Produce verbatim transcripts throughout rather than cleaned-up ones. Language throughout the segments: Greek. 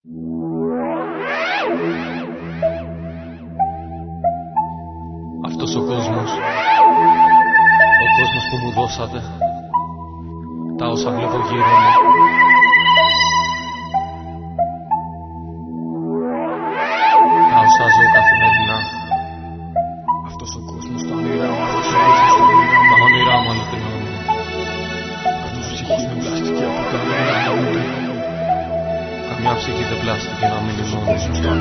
Αυτός ο κόσμος, ο κόσμος που μου δώσατε, τα όσα βλέπω γύρω μου, τα όσα ζω καθημερινά. Αυτός ο κόσμος, τα όνειρά μου, αυτός ο κόσμος, τα όνειρά μου, τα όνειρά μου αληθινώνουν. Καμιά ψυχή δεν πλάστηκε από τα όνειρά μου, καμιά ψυχή δεν πλάστηκε να μείνει μόνη.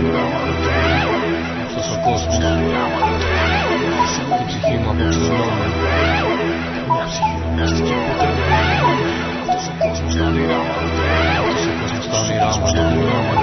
Αυτός ο κόσμος, τα όνειρά μου, την ψυχή μου αποξενώνει. Καμιά ψυχή δεν πλάστηκε ποτέ. Αυτός ο κόσμος, τα όνειρά μου, αυτός ο κόσμος, τα όνειρά μου, τα όνειρά μου.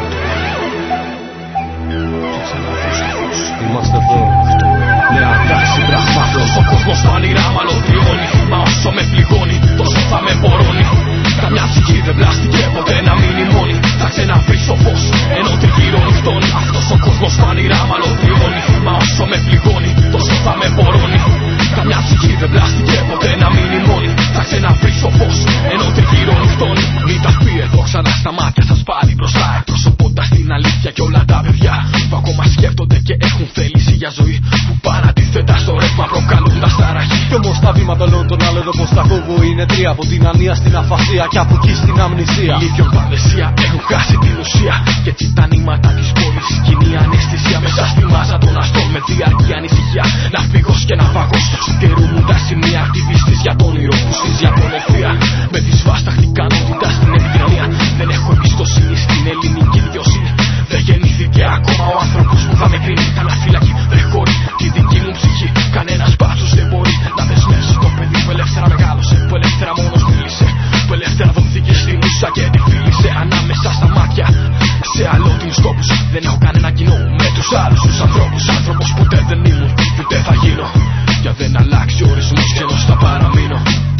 Είμαστε εδώ. Νέα τάξη πραγμάτων. Αυτός ο κόσμος, τα όνειρά μου αλωτριώνει. Μα όσο με πληγώνει, τόσο θα με μπορώνει. Καμιά ψυχή δεν πλάστηκε ποτέ να μείνει μόνη. Θα ξαναβρίσω φως, ενώ τριγύρω νυχτώνει. Αυτός ο κόσμος, τα όνειρά μου αλωτριώνει. Μα όσο με πληγώνει, τόσο θα με μπορώνει. Καμιά ψυχή δεν πλάστηκε ποτέ να μείνει μόνη. Θα ξαναβρίσω φως, ενώ τριγύρω νυχτώνει. Μην τα πει εδώ ξανά στα μάτια σας πάλι μπροστά. Εκπροσωπώντας την αλήθεια και όλα τα παιδιά που ακόμα σκέφτονται και έχουν θέληση για ζωή, που πάνε αντίθετα στο ρεύμα προκαλώντας ταραχή. Κι όμως τα βήματα όλων των άλλων εδώ πως τα κόβω είναι τρία. Από την ανία στην αφασία και από εκεί στην αμνησία. Λίγιον παρδεσία έχουν χάσει την ουσία. Και έτσι τα νήματα της πόλης κοινή αναισθησία. Μέσα στη μάζα των αστών με διαρκή ανησυχία. Ναυπηγός και ναυαγός του καιρού μου τα σημεία. Ακτιβίστης για το όνειρο που σύζει από ευθεία. Με τη σβάσταχτη ικανότητα στην επικοινωνία. Δεν έχω εμπιστοσύνη στην ελληνική δικαιοσύνη. Δεν γεννήθηκε ακόμα ο άνθρωπος που θα με κρίνει. Κανένα φύλακι δεν χωρεί τη δική μου ψυχή. Κανένας μπάτσος δεν μπορεί να δεσμεύσει το παιδί που ελεύθερα μεγάλωσε. Που ελεύθερα μόνος μίλησε. Που ελεύθερα δοθήκε στη μουσα και τη φίλησε. Ανάμεσα στα μάτια σε αλλότιμους τόπους. Δεν έχω κανένα κοινό με τους άλλους τους ανθρώπους. Άνθρωπος ποτέ δεν ήμουν και ούτε θα γίνω. Για δεν αλλάξει ο ορισμός και ενώ θα παραμείνω.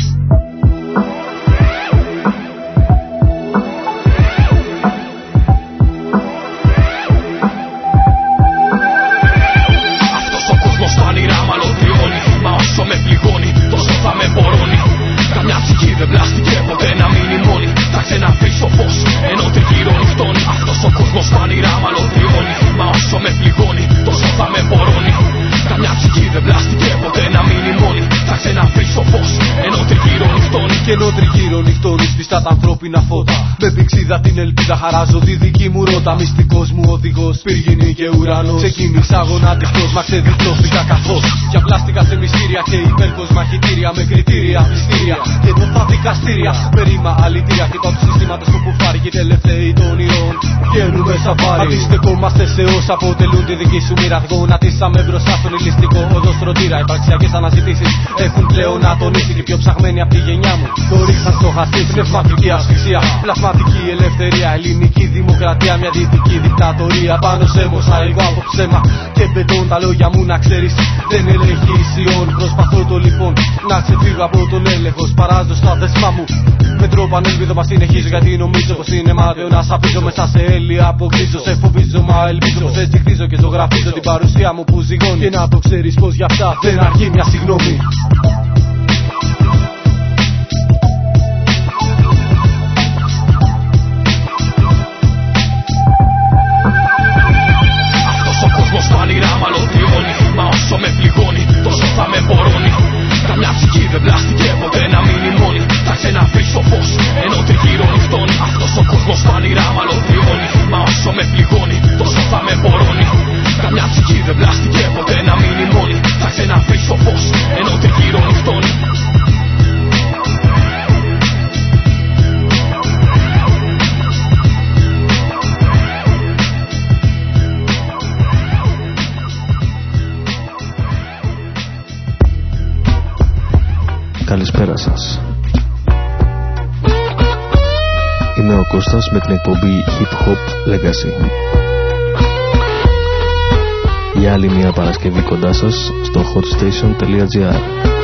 Αυτός ο κόσμος τα όνειρά μ' αλωτριώνει. Μα όσο με πληγώνει τόσο θα με μπορώνει. Καμιά ψυχή δεν πλάστηκε ποτέ να μείνει μόνη. Θα ξαναβρίσω φως ενώ τριγύρω νυχτώνει. Αυτός ο κόσμος τα όνειρά μ' αλωτριώνει. Μα όσο με πληγώνει τόσο θα με μπορώνει. Καμιά ψυχή δεν πλάστηκε ποτέ να μείνει μόνη. Θα ξαναβρίσω φως ενώ τριγύρω νυχτώνει. Και ενώ τριγύρω νυχτώνει σβηστά τα ανθρώπινα φώτα. Με πηξίδα την ελπίδα χαράζω τη δική μου ρότα. Μυστικός μου οδηγός, πυργινή και ουρανός. Ξεκίνησα γονατιστός, μα ξεδιπλώθηκα καθώς. Και απλάστηκα σε μυστήρια και υπέρκος μαχητήρια. Με κριτήρια, μυστήρια και νοφά δικαστήρια. Με ρήμα αλητήρια και πάνω συστήματος που κουφάρει. Και τελευταίοι των όνειρων βγαίνουμε σαφάρι. Αντιστεκόμαστε σε όσα αποτελούν τη δική σου μοίρα. Γονατίσαμε μπροστά στον ηλιστικό οδοστρωτήρα. Υπαρξιακές αναζητήσεις έχουν πλέον ατονίσει. Και πιο ψαγμένοι από τη γενιά μου το ρίξαν στο χαστί. Πνευματική ασφυξία, πλασματική ελευθερία. Ελληνική δημοκρατία, μια δυτική δικτατορία. Πάνω σε μοσαϊκό από ψέμα και μπετόν. Τα λόγια μου να ξέρεις δεν ελέγχει ισιών. Προσπαθώ το λοιπόν να ξεφύγω από τον έλεγχο. Σπαράζω στα δεσμά μου με τρόπο ανέλπιδο. Μα συνεχίζω γιατί νομίζω πως είναι μάταιο να σαπίζω. Μέσα σε έλεια αποκτήσω. Σε φοβίζω μα ελπίζω πως έτσι χτίζω και ζωγραφίζω την παρουσία μου που ζυγώνει. Και να το ξέρεις πως γι' αυτά δεν αργεί μια συγγνώμη. Μα όσο με πληγώνει τόσο θα με μπορώνει. Καμιά ψυχή δεν πλάστηκε ποτέ να μείνει μόνη. Θα ξαναβρίσω φως ενώ τριγύρω νυχτώνει. Αυτός ο κόσμος τα όνειρά μ' αλωτριώνει. Μα όσο με πληγώνει τόσο θα με μπορώνει. Καμιά ψυχή δεν πλάστηκε ποτέ να μείνει μόνη. Θα ξαναβρίσω φως ενώ τριγύρω νυχτώνει. Καλησπέρα σας. Είμαι ο Κώστας με την εκπομπή Hip Hop Legacy. Για άλλη μια Παρασκευή κοντά σας στο hotstation.gr.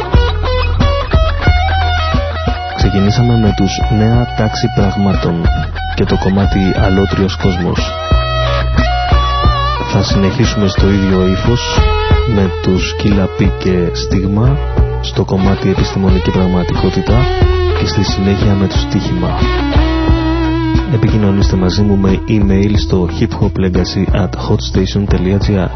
Ξεκινήσαμε με τους Νέα Τάξη Πραγμάτων και το κομμάτι Αλότριος Κόσμος. Θα συνεχίσουμε στο ίδιο ύφος με τους Killa P και Στίγμα στο κομμάτι Επιστημονική Πραγματικότητα και στη συνέχεια με το Στοίχημα. Επικοινωνήστε μαζί μου με email στο hiphoplegacy at hotstation.gr.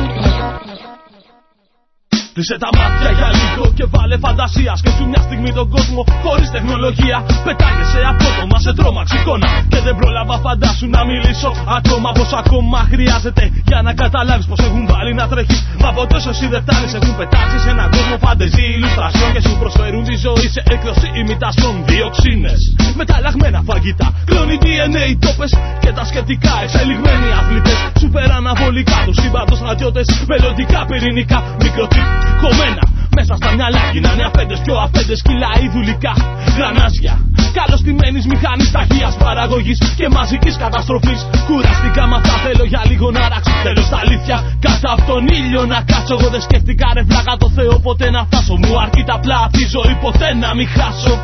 Κλείσε τα μάτια για λίγο και βάλε φαντασία. Σκέψου μια στιγμή τον κόσμο χωρίς τεχνολογία. Πετάγεσαι απότομα σε τρόμαξ εικόνα. Και δεν πρόλαβα φαντάσου να μιλήσω ακόμα. Πως ακόμα χρειάζεται για να καταλάβεις πως έχουν βάλει να τρέχεις. Μα ποτέ όσοι δεν φτάνεις έχουν πετάξει σε έναν κόσμο φαντεζή ηλουστρασιών. Και σου προσφέρουν τη ζωή σε έκδοση ημιτασιών. Διοξίνες, μεταλλαγμένα φαγητά, κλόνοι ντι εν έι τόπες και τα σκεπτικά. Εξελιγμένοι αθλητές, σούπερ αναβολικά. Τους σύμπαντος στρατιώτες, μελλοντικά πυρηνικά. Μικροτσίπ κομμένα μέσα στα μυαλά. Γίνανε αφέντες πιο αφέντες, κιλά δουλικά γρανάζια. Καλωστημένης μηχανής ταχείας παραγωγής και μαζικής καταστροφής. Κουραστικά μ' αυτά θέλω για λίγο να ράξω. Θέλω στα αλήθεια κάτω από τον ήλιο να κάτσω. Εγώ δεν σκέφτηκα ρε βλάκα το Θεό ποτέ να φτάσω. Μου αρκεί τα απλά αυτή η ζωή ποτέ να μην χάσω.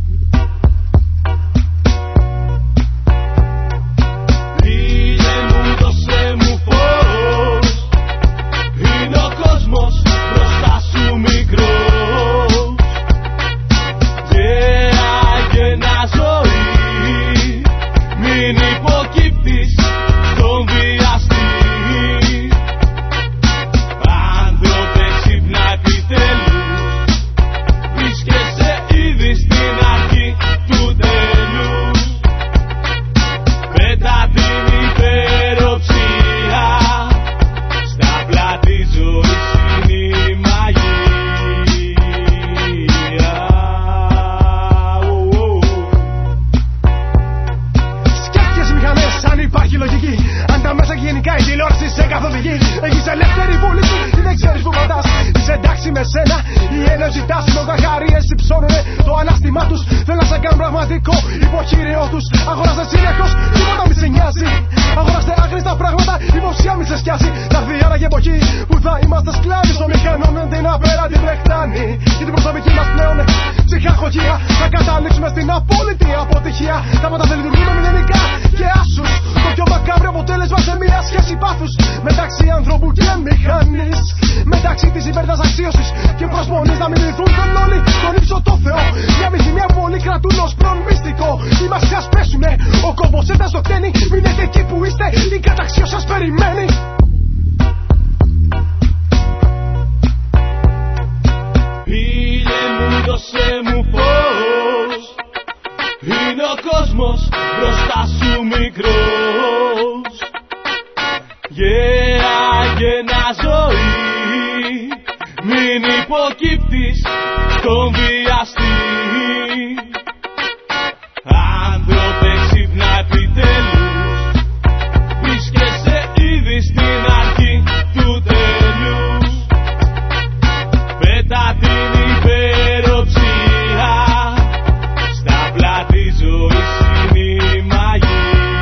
Ήλιε μου δώσε μου φως. Είναι ο κόσμος μπροστά σου μικρός. Yeah, γέννα ζωή. Μην υποκύπτεις στον βιαστή. Άνθρωπε ξύπνα επιτέλους. Βρίσκεσαι ήδη στην αρχή του τέλους. Πέτα την υπεροψία. Στα πλάτη ζωής είναι η μαγεία. Σκέφτηκες μηχανές αν υπάρχει λογική. Αν τα μέσα γενικά η τηλεόραση σε καθοδηγεί. Έχεις ελεύθερη βούληση ή δεν ξέρεις που πατάς. Είσαι εντάξει με σένα η ένωση τάση. Λογαχαρίες υψώνουνε το ανάστημά τους. Θέλω να σε κάνουν πραγματικό υποχείριό τους. Αγοράζε συνεχώς, τίποτα μη σε νοιάζει. Αγοράζε άχρηστα πράγματα, υποψία μη σε σκιάζει. Θα έρθει άραγε εποχή που θα είμαστε σκλάβοι των μηχανών. Την απέραντη βρεχτάνη και την προσωπική μας πλέον ψυχαγωγία. Θα καταλήξουμε στην απόλυτη αποτυχία. Τα πάντα δεν λειτουργούν με μηδενικά και άσους. Το πιο μακάβριο αποτέλεσμα σε μια σχέση πάθους μεταξύ ανθρώπου και μηχανής. Μεταξύ της υπέρτας αξίωσης και προσμονής να μιμηθούν τον όλοι τον ύψο το Θεό. Μια μυθιμία που όλοι κρατούν ως προμυστικό. Οι μας σας πέσουνε, ο κόμπος έντας το κτένει. Μείνετε εκεί που είστε, η καταξίω σας περιμένει. Ήλιε μου δώσε μου φως. Είναι ο κόσμος μπροστά σου μικρός. Yeah, γέννα ζωή. Μην υποκύπτεις στον βιαστή. Άνθρωπε ξύπνα επιτέλους. Βρίσκεσαι ήδη στην αρχή του τέλους. Πέτα την υπεροψία. Στα πλάτη ζωής είναι η μαγεία.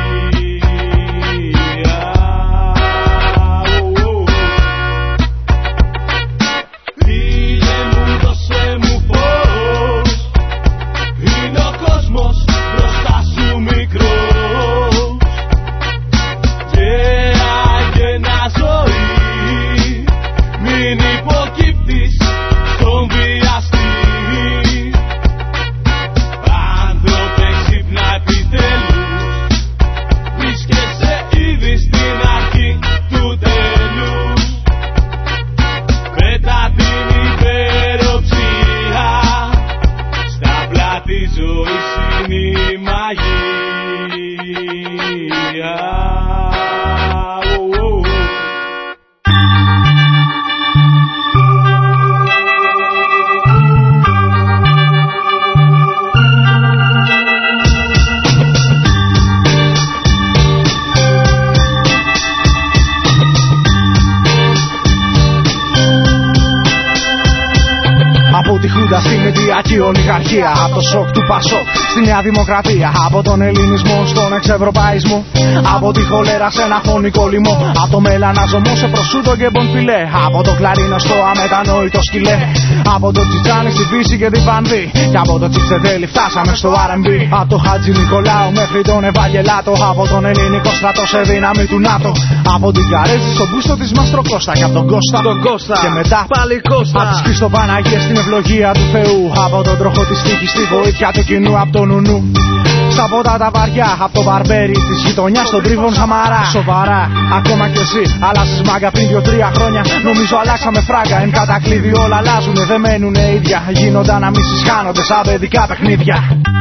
Ήλιε μου δώσε μου φως. Είναι ο κόσμος μπροστά σου μικρός. Yeah, γέννα ζωή. Μην υποκύπτεις στον βιαστή. Άνθρωπε ξύπνα επιτέλους. Βρίσκεσαι ήδη στην αρχή του τέλους. Πέτα την υπεροψία. Στα πλάτη ζωής είναι η μαγεία. Από τη Χούντα στη Μηντιακή ολιγαρχία. Από το σοκ του Πασόκ στη Νέα Δημοκρατία. Από τον ελληνισμό στον εξευρωπαϊσμό. Από τη χολέρα σε ένα φωνικό λοιμό. Από το μελαναζωμό σε προσούτο και μπονφιλέ. Από το κλαρίνο στο αμετανόητο σκυλέ. Από το τσιτσάνι στη φύση και την πανδί. Και από το τσιξεδέλι φτάσαμε στο αρ εν μπι. Από το Χατζη Νικολάου μέχρι τον Ευαγγελάτο. Από τον ελληνικό στρατό σε δύναμη του ΝΑΤΟ. Από την Καρέζη στον μπούστο της Μαστροκώστα. Και από τον Κώστα, τον Κώστα. Και μετά πάλι Κώστα. Από τις Χριστοπαναγίες στην ευλογία του Θεού. Από τον τροχό της τύχης στη βοήθεια του κοινού. Από τον Νουνού στα ποτά τα βαριά, από το μπαρμπέρι της γειτονιάς στον τρίβον Σαμαρά. Σοβαρά, ακόμα κι εσύ αλλάζεις μάγκα πριν δύο-τρία χρόνια. Νομίζω αλλάξαμε φράγκα. Εν κατακλείδη όλα αλλάζουνε, δεν μένουνε ίδια. Γίνονται αναμνήσεις, χάνονται σαν παιδικά παιχνίδια.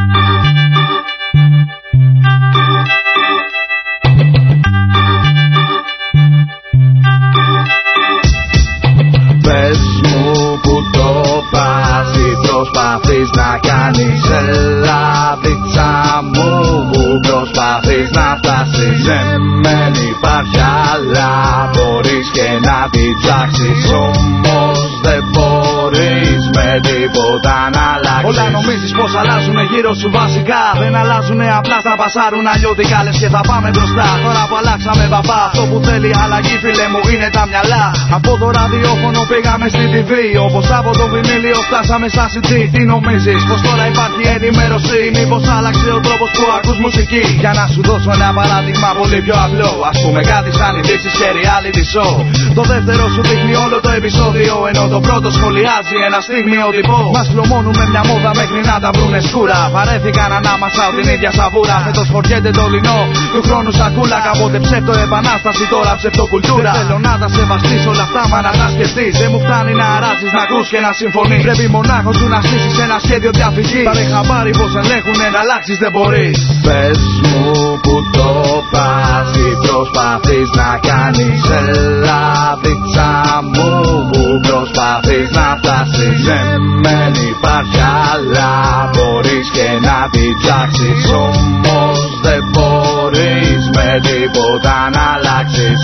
Πες μου που το πας, τι προσπαθείς να κάνεις. Έλα δίτσα μου, που προσπαθείς να φτάσεις. Δεν υπάρχει άλλα, μπορείς και να την ψάξεις. Όμως δεν μπορείς με τίποτα να αλλάξεις. Όλα νομίζεις πως αλλάζουνε γύρω σου βασικά. Δεν αλλάζουνε, απλά θα πασάρουν αλλιώτικα, λες και θα πάμε μπροστά. Τώρα που αλλάξαμε παπά, αυτό που θέλει αλλαγή φίλε μου είναι τα μυαλά. Από το ραδιόφωνο πήγαμε στη τι βι, όπως από το βινίλιο φτάσαμε στα σι ντι. Τι νομίζεις πως τώρα υπάρχει ενημέρωση, μήπως άλλαξε ο τρόπος που ακούς μουσική. Για να σου δώσω ένα παράδειγμα πολύ πιο απλό, ας πούμε κάτι σαν ειδήσεις και reality show. Το δεύτερο σου δείχνει όλο το επεισόδιο, ενώ το πρώτο σχολιάζει ένα στιγμιότυπο. Μας πλωμώνουν με μια μόδα μέχρι να τα βρουνε σκούρα. Παρέθηκαν ανάμασα την ίδια σαβούρα. Φέτος φοριέται το λινό του χρόνου σακούλα. Κάποτε ψεύτο επανάσταση, τώρα ψευτοκουλτούρα. Δεν θέλω να τα σεβαστείς όλα αυτά, μα να τα σκεφτείς. Δεν μου φτάνει να αράζεις, να ακούς και να συμφωνείς. Πρέπει μονάχος σου να στήσεις ένα σχέδιο διαφυγής. Πάρε χαμπάρι πως ελέγχουνε, να αλλάξεις δεν μπορείς. Πες μου που το πας, τι προσπαθείς να κάνεις. Έλα δίτσα μου, που προσπαθείς να φτάσεις. Δεν υπάρχει άλλα, μπορείς και να την ψάξεις. Όμως δεν μπορείς με τίποτα να αλλάξεις.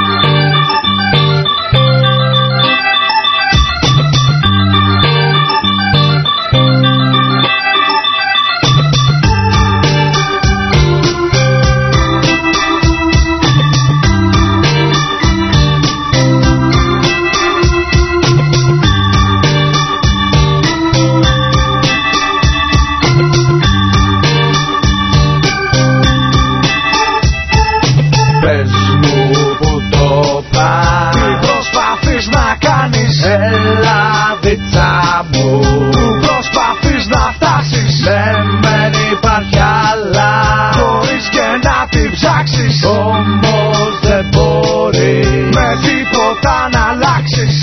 Όμως δεν μπορεί με τίποτα να αλλάξεις.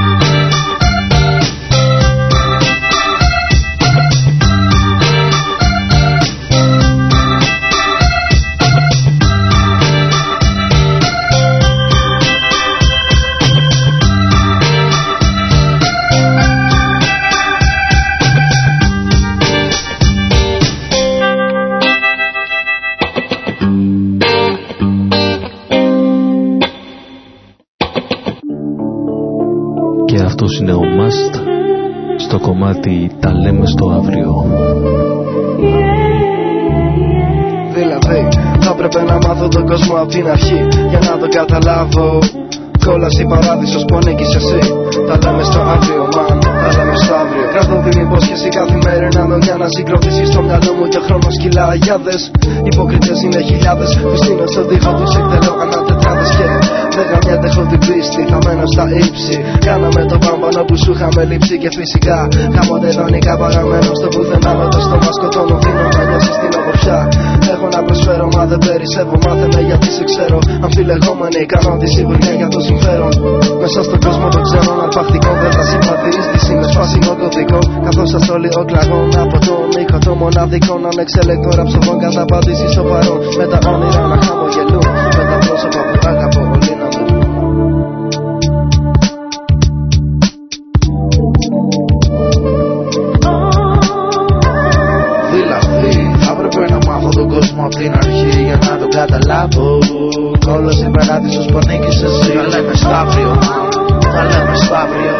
Αυτός είναι ο Must στο κομμάτι «Τα λέμε στο αύριο». Δηλαδή θα έπρεπε να μάθω τον κόσμο από την αρχή για να το καταλάβω. Κόλαση παράδεισος που ανήκεις εσύ. Τα λέμε στο αύριο, man, τα λέμε στο αύριο. Κρατώ την υπόσχεση καθημερινά με μια να συγκροτήσεις στο μυαλό μου και χρόνο σκυλά αγιάδες. Υποκριτές είναι χιλιάδες που στείνω στον τοίχο τους, εκτελώ ανατετράδες και δεν καμιάται, έχω την πίστη, θα μένω στα ύψη. Κάναμε το πάμπανο που σου είχαμε λείψει και φυσικά κάποτε ιδανικά παραμένω στο πουθενά με το στόμα σκοτώνω. Δίνω να νιώσεις την ομορφιά. Έχω να προσφέρω μα δεν περισσεύω, μάθε με γιατί σε ξέρω. Αμφιλεγόμενοι κάνω τη σιγουριά για το συμφέρον. Μέσα στον κόσμο το ξέρω αρπακτικό, δεν θα συμπαθείς είμαι σπάσιμο κωδικό. Καθώς σας το λίγο κλαγών από το μήκο το μοναδικό. Να ανεξελέκτο ραψοβόν κατά απαντήσεις στο παρόν. Με τα όνειρα να χαμογελούν, με τα πρόσωπα που αγαπώ όλοι να με δουν. Δηλαδή θα έπρεπε να μάθω τον κόσμο από την αρχή για να τον καταλάβω. Όλος η παράδεισος που ανήκεις εσύ. Τα λέμε στο αύριο, τα λέμε στο αύριο.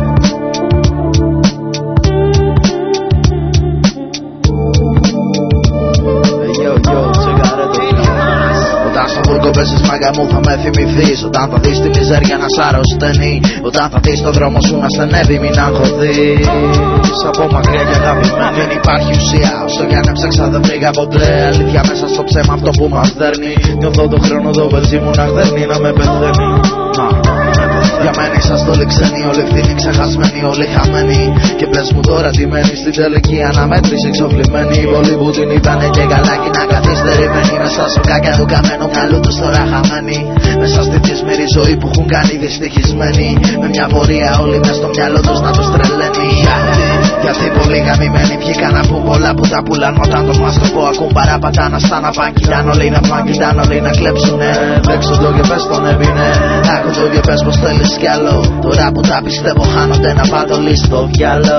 Όταν στο βούρκο πέσεις μάγκα μου θα με θυμηθείς. Όταν θα δεις τη μιζέρια να σ' αρρωσταίνει. Όταν θα δεις τον δρόμο σου να στενεύει μην αγχωθείς. Από μακριά και αγαπημένα δεν υπάρχει ουσία. Όσο κι αν έψαξα δεν βρήκα ποτέ αλήθεια μέσα στο ψέμα αυτό που μας δέρνει. Νιώθω τον χρόνο το πεζί μου να χδέρνει να με πεθαίνει. Να, να με πεθαίνει. Για μένα είσαστε όλοι ξένοι, όλοι ευθύνοι ξεχασμένοι, όλοι χαμένοι. Και πες μου τώρα τι μένει στην τελική αναμέτρηση εξοφλημένοι. Οι πολλοί που την είπανε και καλά και να καθυστερημένοι. Μέσα στο κακιά του καμένου μυαλού τους τώρα χαμένοι. Μέσα στη δυσμερή ζωή που έχουν κάνει δυστυχισμένοι. Με μια πορεία όλοι μες στο μυαλό τους να τους τρελαίνει. Γιατί πολλοί γαμημένοι βγήκαν να πούν πολλά που τα πουλάν. Όταν το μας το πω ακούν παράπατα να στάνα παν. Κοιτάν όλοι να παν, κοιτάν όλοι να κλέψουνε. Παίξω το και πες τον έβινε. Άκου το και πες πως θέλεις κι άλλο. Τώρα που τα πιστεύω χάνονται να πατολείς στο βιάλο.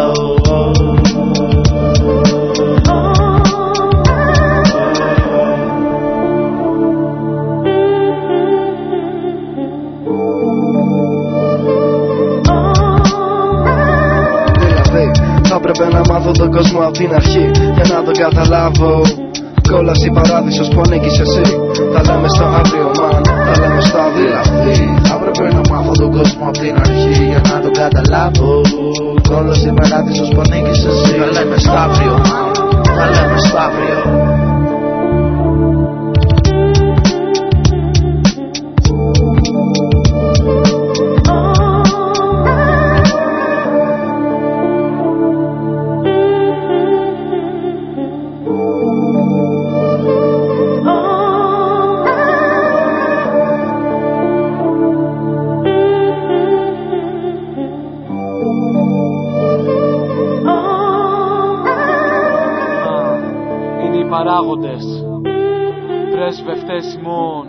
Έπρεπε να μάθω τον κόσμο από την αρχή για να τον καταλάβω. Κόλαση παράδεισος που ανήκεις εσύ. Τα λέμε στο αύριο, man, τα λέμε στο αύριο. Έπρεπε να μάθω τον κόσμο από την αρχή για να τον καταλάβω. Κόλαση παράδεισος που ανήκεις εσύ. Τα λέμε στο αύριο, man, τα λέμε στο αύριο. Παράγοντες, πρέσβευτες ημών.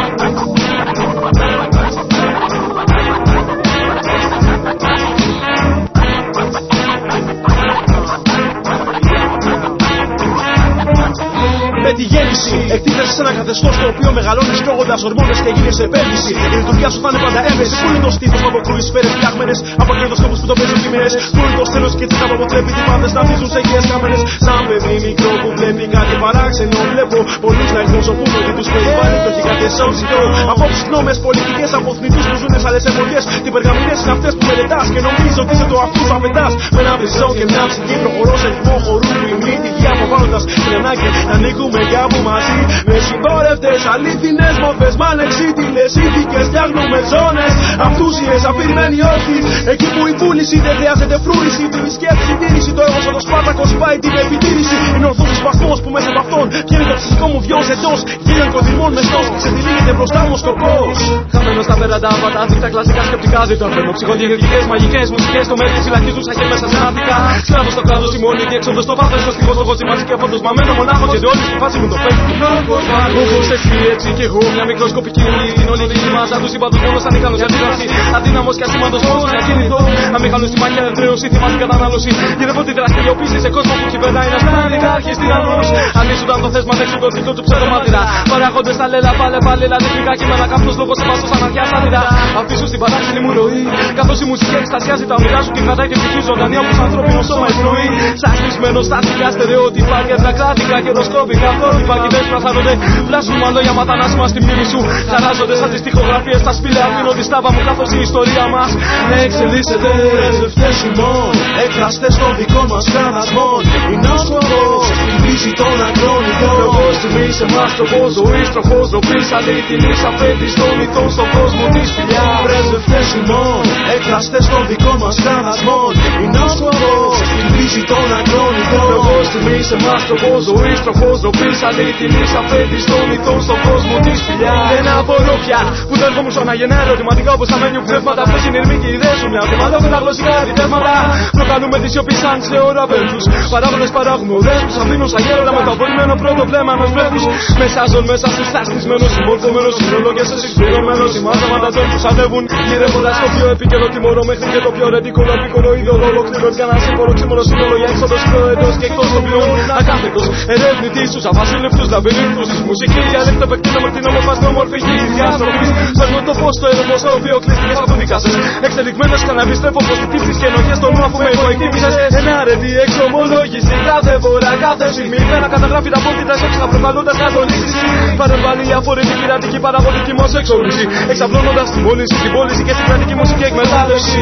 Με τη γέννηση εκτίθεσαι σε ένα καθεστώς το οποίο μεγαλώνεις τρώγοντας ορμόνες και γίνεσαι επένδυση. Η λειτουργία σου θα είναι πάντα έμεση. Πού είναι το στήθος που αποκρούει σφαίρες φτιάχμενες από κλείδος τόπους που το παίζουν κείμενες. Πού είναι το στέλος και τις αποτρέπει τις πάντες να βίζουν σε γείες κάμενες. Σαν παιδί μικρό που βλέπει κάτι παράξενο. Βλέπω πολλούς να εκδοσοπούν ότι τους περιβάλλει το έχει κάτι εσώζητο. Απόψεις, γνώμες, πολιτικές από θνητούς που ζουνε σε άλλες εποχές. Τι περγαμηνές είναι αυτές που μελετάς και νομίζεις ότι είσαι το αυτού σου απαιτάς. Με ένα βριζό και μια ψυχή προχωρώ σε ρυθμό χορού που υμνεί τη γη αποβάλλοντας την ανάγκη να ανήκουμε κάπου μαζί. Με συμπόρευτες αλήθινες μορφές, μανεξίτηλες ήθικες, φτιάχνουμε ζώνες αυτούσιες, αφηρημένοι όρθιοι. Εκεί που η βούληση δεν χρειάζεται φρούρηση, την σκέψη, συντήρηση, το έργο σαν το Σπάρτακος πάει την επιτήρηση. Είναι ορθός ο σπασμός που μέσα από αυτόν γίνει το ψυχικό μου βιός εντός γύρω κωδημών μεστός και ξεδιλίγεται μπροστά μου ο σκοπός. Χαμένος στα πέραντα από τα δίκτυα κλασικά σκεπτικά δεν το αφήνω. Ψυχοδιαιτητικές, μαγικές, μουσικές, το μέρος φυλακίζουσα και μέσα σε ανάπτυκα. Σκλάβος στο κράτος, η μόνη διέξοδος στο βάθος, στο στίχος, λόγος, σημαντική και φόντος μαμένο μονάχο και όλη στη φάση μου το φεύγει. Όπως εσύ έτσι κι εγώ, μια μικροσκοπική συνολική μάζα του συμπαντός μόνος ανίκανος για αντίδραση. Αδύναμος και ασήμαντος μόνος να κινηθώ. Αμήχανος στη μάχη εδραίωση, θυμά στην κατανάλωση. Γυρεύω την δραστηριοποίηση σε κόσμο που κυβερνάει να στάνει κάρχης τυραννός. Αν ήσουν το θέσμα έξω το τίτλο του ψευδομάτυρα. Παράγοντες τα λέλα πάλε πάλι λαδευτικά κείμενα. Κάπτος λόγος σε βάσος αναδιάς άδειρα. Αφήσω στην παράξενη μου ροή. Καθώς η μουσική εκστασιάζει τα όνειρά σου και κρατάει την ψυχή ζωντανή όπως ανθρώπινο σώμα εισπνοή. Σαν στισμένο στα αστικά στερεότυπα και δρακράτικα και ροσκόπικα πρότυπα. Κοίτες πλαθάνονται, βλάσουν λόγια ματανάσιμα στη μνήμη σου. Χαράζονται σαν τις τοιχογραφίες στα σπήλαια. Αφήνω τη στάβα μου καθώς η ιστορία μας να εξελίσσεται. Πρεσβευτές ημών, εκφραστές των δικών μας φρανασμών. Είναι ο σκοπός, στην κρίση των ακρών ειδών. Λόγος τιμής εμάς τροπός ζωής, τροχός ντροπής, αληθινής αφέντης των ηθών στον κόσμο της φιλιάς. Πρεσβευτές ημών, εκφραστές των δικών μας φρανασμών. Είναι ο σκοπός, στην κρίση των ακρών ειδών. Λόγος τιμής εμάς τροπός ζωής, τροχός ντροπής, αληθινής αφέντης των ηθών στον κόσμο της φιλιάς. Δεν απορώ πια που δεν έρχομαι να γεννά ερωτηματικά όπως θα μένουν πνεύματα. Αυτές είναι ηρμοί και ιδέες σου μια αρτήματα με τα γλωσσικά αντιτεύματα. Προκαλούμε τη σιωπή σαν σε ώρα βέλτους. Παράγοντες παράγουμε οδέσπους, αφήνουν σαν γέροντα με το απορριμμένο πρώτο βλέμμα ενός βρέφους. Μεσάζων μέσα στους ταστισμένους, συμμορφωμένους, συνολογές εσυσπηρωμένους. Οι μάζαματα των τους ανέβουν, γυρεύοντας το πιο επίκαιρο τιμωρό μέχρι και το πιο ρεντικόλο επίκολο είδωλο. Ολοκληρώνει κανένα σύμφωνο ξύμωνο σύνολο για έξοδος προεδρός και εκτός των ποιών. Ακάθετος, ερεύνητης στους αβασίλευτους λαμπυρίνθους της μουσικής. Διαλέκτο επεκτείνω με την όμορφας νεομορφή της διαστροφής. Φέρνω το φως στο έδωμο στο οποίο κλείστηκες από δικάσες. Εξελιγμένος και αναβιστρέφω πως την τύψεις και ενοχές στον νου αφού με υποεκτίμησες. Ένα αρετή εξομολόγηση κάθε φορά, κάθε στιγμή. Ένα καταγράφει τα πόδια έξω προκαλώντας κατονίσεις. Παρεμβάλλει η αφορετή πειρατική παραγωγική μας εξόρυξη. Εξαπλώνοντας την πώληση, την πώληση και την κρατική μουσική εκμετάλλευση.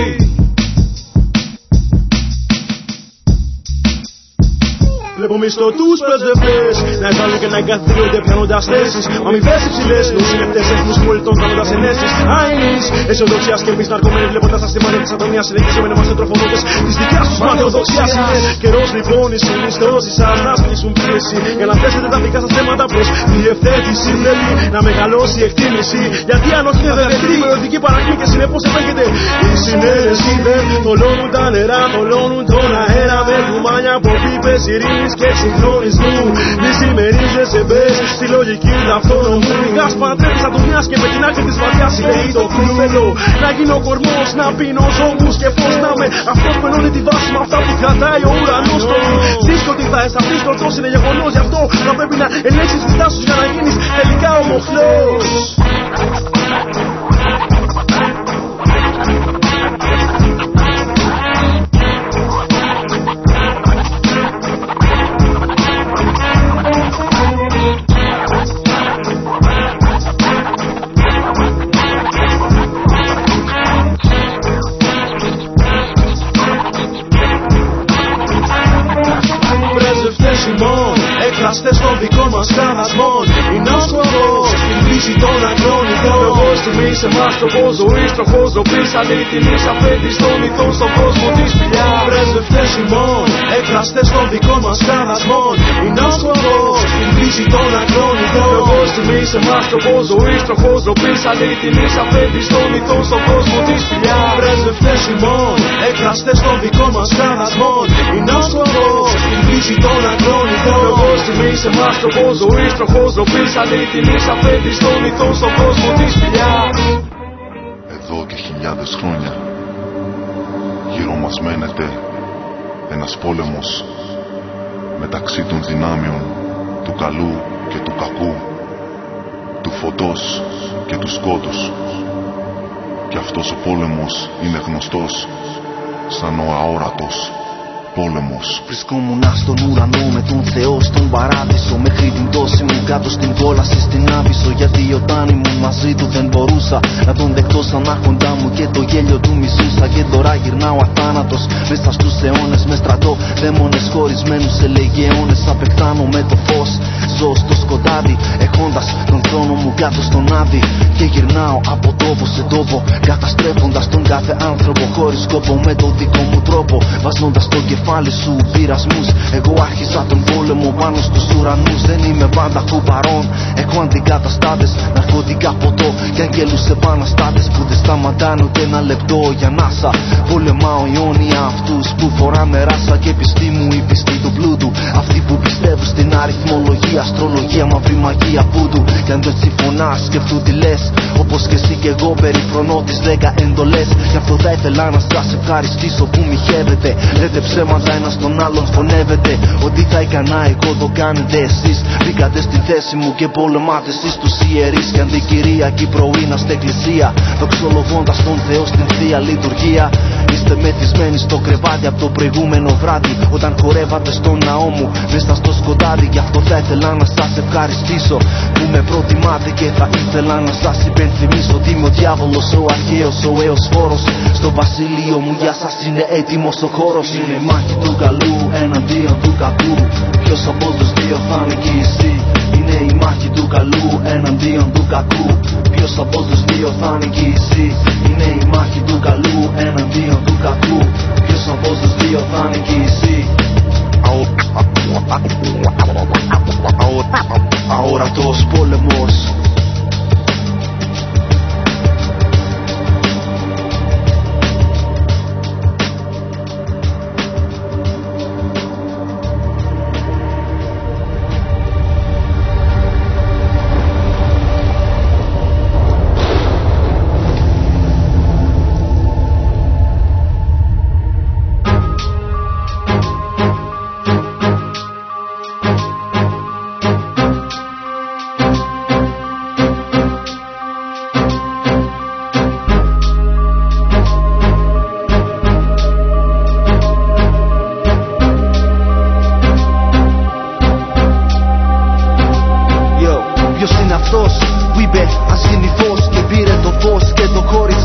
Βλέπω μισθωτούς πρεσβευτές να εισβάλλουν και να εγκαθιδρύονται πιάνοντας θέσεις. Αμοιβές υψηλές, νοσηλευτές εθνικές αριθμούς πολιτών κάνοντας ενέσεις άινης αισιοδοξίας και εμείς ναρκωμένοι βλέποντας τα στήματα της ατομίας συνεχίζουμε να είμαστε τροφοδότες της δικιάς τους μανιοδοξίας. Είναι καιρός λοιπόν οι συνιστώσεις σας να ασκήσουν πίεση για να θέσετε τα δικά σας θέματα προς διευθέτηση. Πρέπει να μεγαλώσει η εκτίμηση γιατί αν όχι δεν δεχτεί η μελλοντική παρακμή και συνεπώς επέχεται η συνένεση. Δεν θολώνουν τα νερά, θολώνουν τον αέρα με κουμάνια από πίπες ειρήνης και συγχρονισμού. Μη συμμερίζεσαι μπες στη λογική του αυτόνομου. Μηγάς παντρεύεις ατομιάς και με την άκρη της βαθιάς λέει το κλου. Θέλω να γίνω κορμός, να πίνω ζώμους και πώς να είμαι αυτός που ενώνει τη βάση με αυτά που κρατάει ο ουρανός. Το δίσκο τι θα αισθανθείς, το τόσο είναι γεγονός. Γι' αυτό θα πρέπει να ελέγξεις τις τάσεις για να γίνεις τελικά ο μοχλός. Εκφραστές των δικών μας χαδασμών είναι ο σκοπός στην φύση των ακρόνιτων. Λόγος τιμής εμάς τροπός ζωής, τροχός ροπής αλήθινης αφέντης των ηθών στον κόσμο της σπηλιά. Πρεσβευτές ημών, εκφραστές των δικών μας χαδασμών είναι ο σκοπός στην φύση των ακρόνιτων. Λόγος τιμής εμάς τροπός ζωής, τροχός ροπής αλήθινης αφέντης των ηθών στον κόσμο της σπηλιά. Πρεσβευτές ημών, εκφραστές των δικών μας χαδασμών είναι ο σκοπός στην φύση των ακρόνιτων. Λόγος τιμής εμάς τροπός ζωής, τροχός ροπής αλήθινης αφέντης των ηθών στον κόσμο της σπηλιά. Εδώ και χιλιάδες χρόνια γύρω μας μένεται ένας πόλεμος μεταξύ των δυνάμεων του καλού και του κακού, του φωτός και του σκότους. Και αυτός ο πόλεμος είναι γνωστός σαν ο αόρατος πόλεμος. Βρισκόμουν στον ουρανό με τον Θεό στον παράδεισο, μέχρι την πτώση μου κάτω στην κόλαση στην Άβυσσο. Γιατί όταν ήμουν μαζί του δεν μπορούσα να τον δεχτώ σαν άρχοντά μου και το γέλιο του μισούσα. Και τώρα γυρνάω αθάνατος μέσα στους αιώνες με στρατό δαίμονες χωρισμένους σε λεγεώνες. Απεκτάνω με το φως, ζω στο σκοτάδι έχοντας τον χρόνο μου κάτω στον άδει. Και γυρνάω από τόπο σε τόπο καταστρέφοντας τον κάθε άνθρωπο χωρίς σκόπο με το δικό μου τρόπο. Βάζοντας το κεφάλι σου πειρασμούς, εγώ άρχισα τον πόλεμο πάνω στους ουρανούς. Δεν είμαι πάντα αφού παρόν, έχω αντικαταστάτες, ναρκωτικά ποτό και αγγέλους επαναστάτες που δεν σταματάνε ούτε ένα λεπτό για νάσα. Πολεμάω αιώνια αυτούς που φοράνε ράσα και πιστή μου η πιστή του πλούτου. Αυτοί που πιστεύουν στην αριθμολογία, αστρολογία, μαύρη μαγεία βούντου. Κι αν το έτσι φωνάς σκεφτού τι λες, όπως και εσύ και εγώ περιφρονώ τις δέκα εντολές. Γι' αυτό θα ήθελα να σας ευχαριστήσω που μοιχεύετε. Λέτε ψέματα ένας τον άλλον φωνεύετε. Ό,τι θα έκανα εγώ το κάνετε εσείς. Μπήκατε στη θέση μου και πολεμάτε εσείς τους ιερείς. Κι αν την Κυριακή πρωίνα στην εκκλησία, δοξολογώντας τον Θεό στην Θεία Λειτουργία. Είστε μεθυσμένοι στο κρεβάτι από το προηγούμενο βράδυ, όταν χορεύατε στον ναό μου μέσα στο σκοτάδι. Γι' αυτό θα ήθελα να σας ευχαριστήσω που με προτιμάτε και θα ήθελα να σας υπενθυμίσω ότι είμαι ο διάβολος, ο αρχαίος, ο έως φόρος. Στο βασίλειο μου για σας είναι έτοιμος ο χώρος. Είναι η μάχη του καλού εναντίον του κακού. Ποιος από τους δύο θα νικήσει? Είναι η μάχη του καλού εναντίον του κακού. Ποιος από τους δύο θα νικήσει? Είναι η μάχη του καλού εναντίον του κακού. Ποιος από τους δύο θα νικήσει? Αόρατος πόλεμος.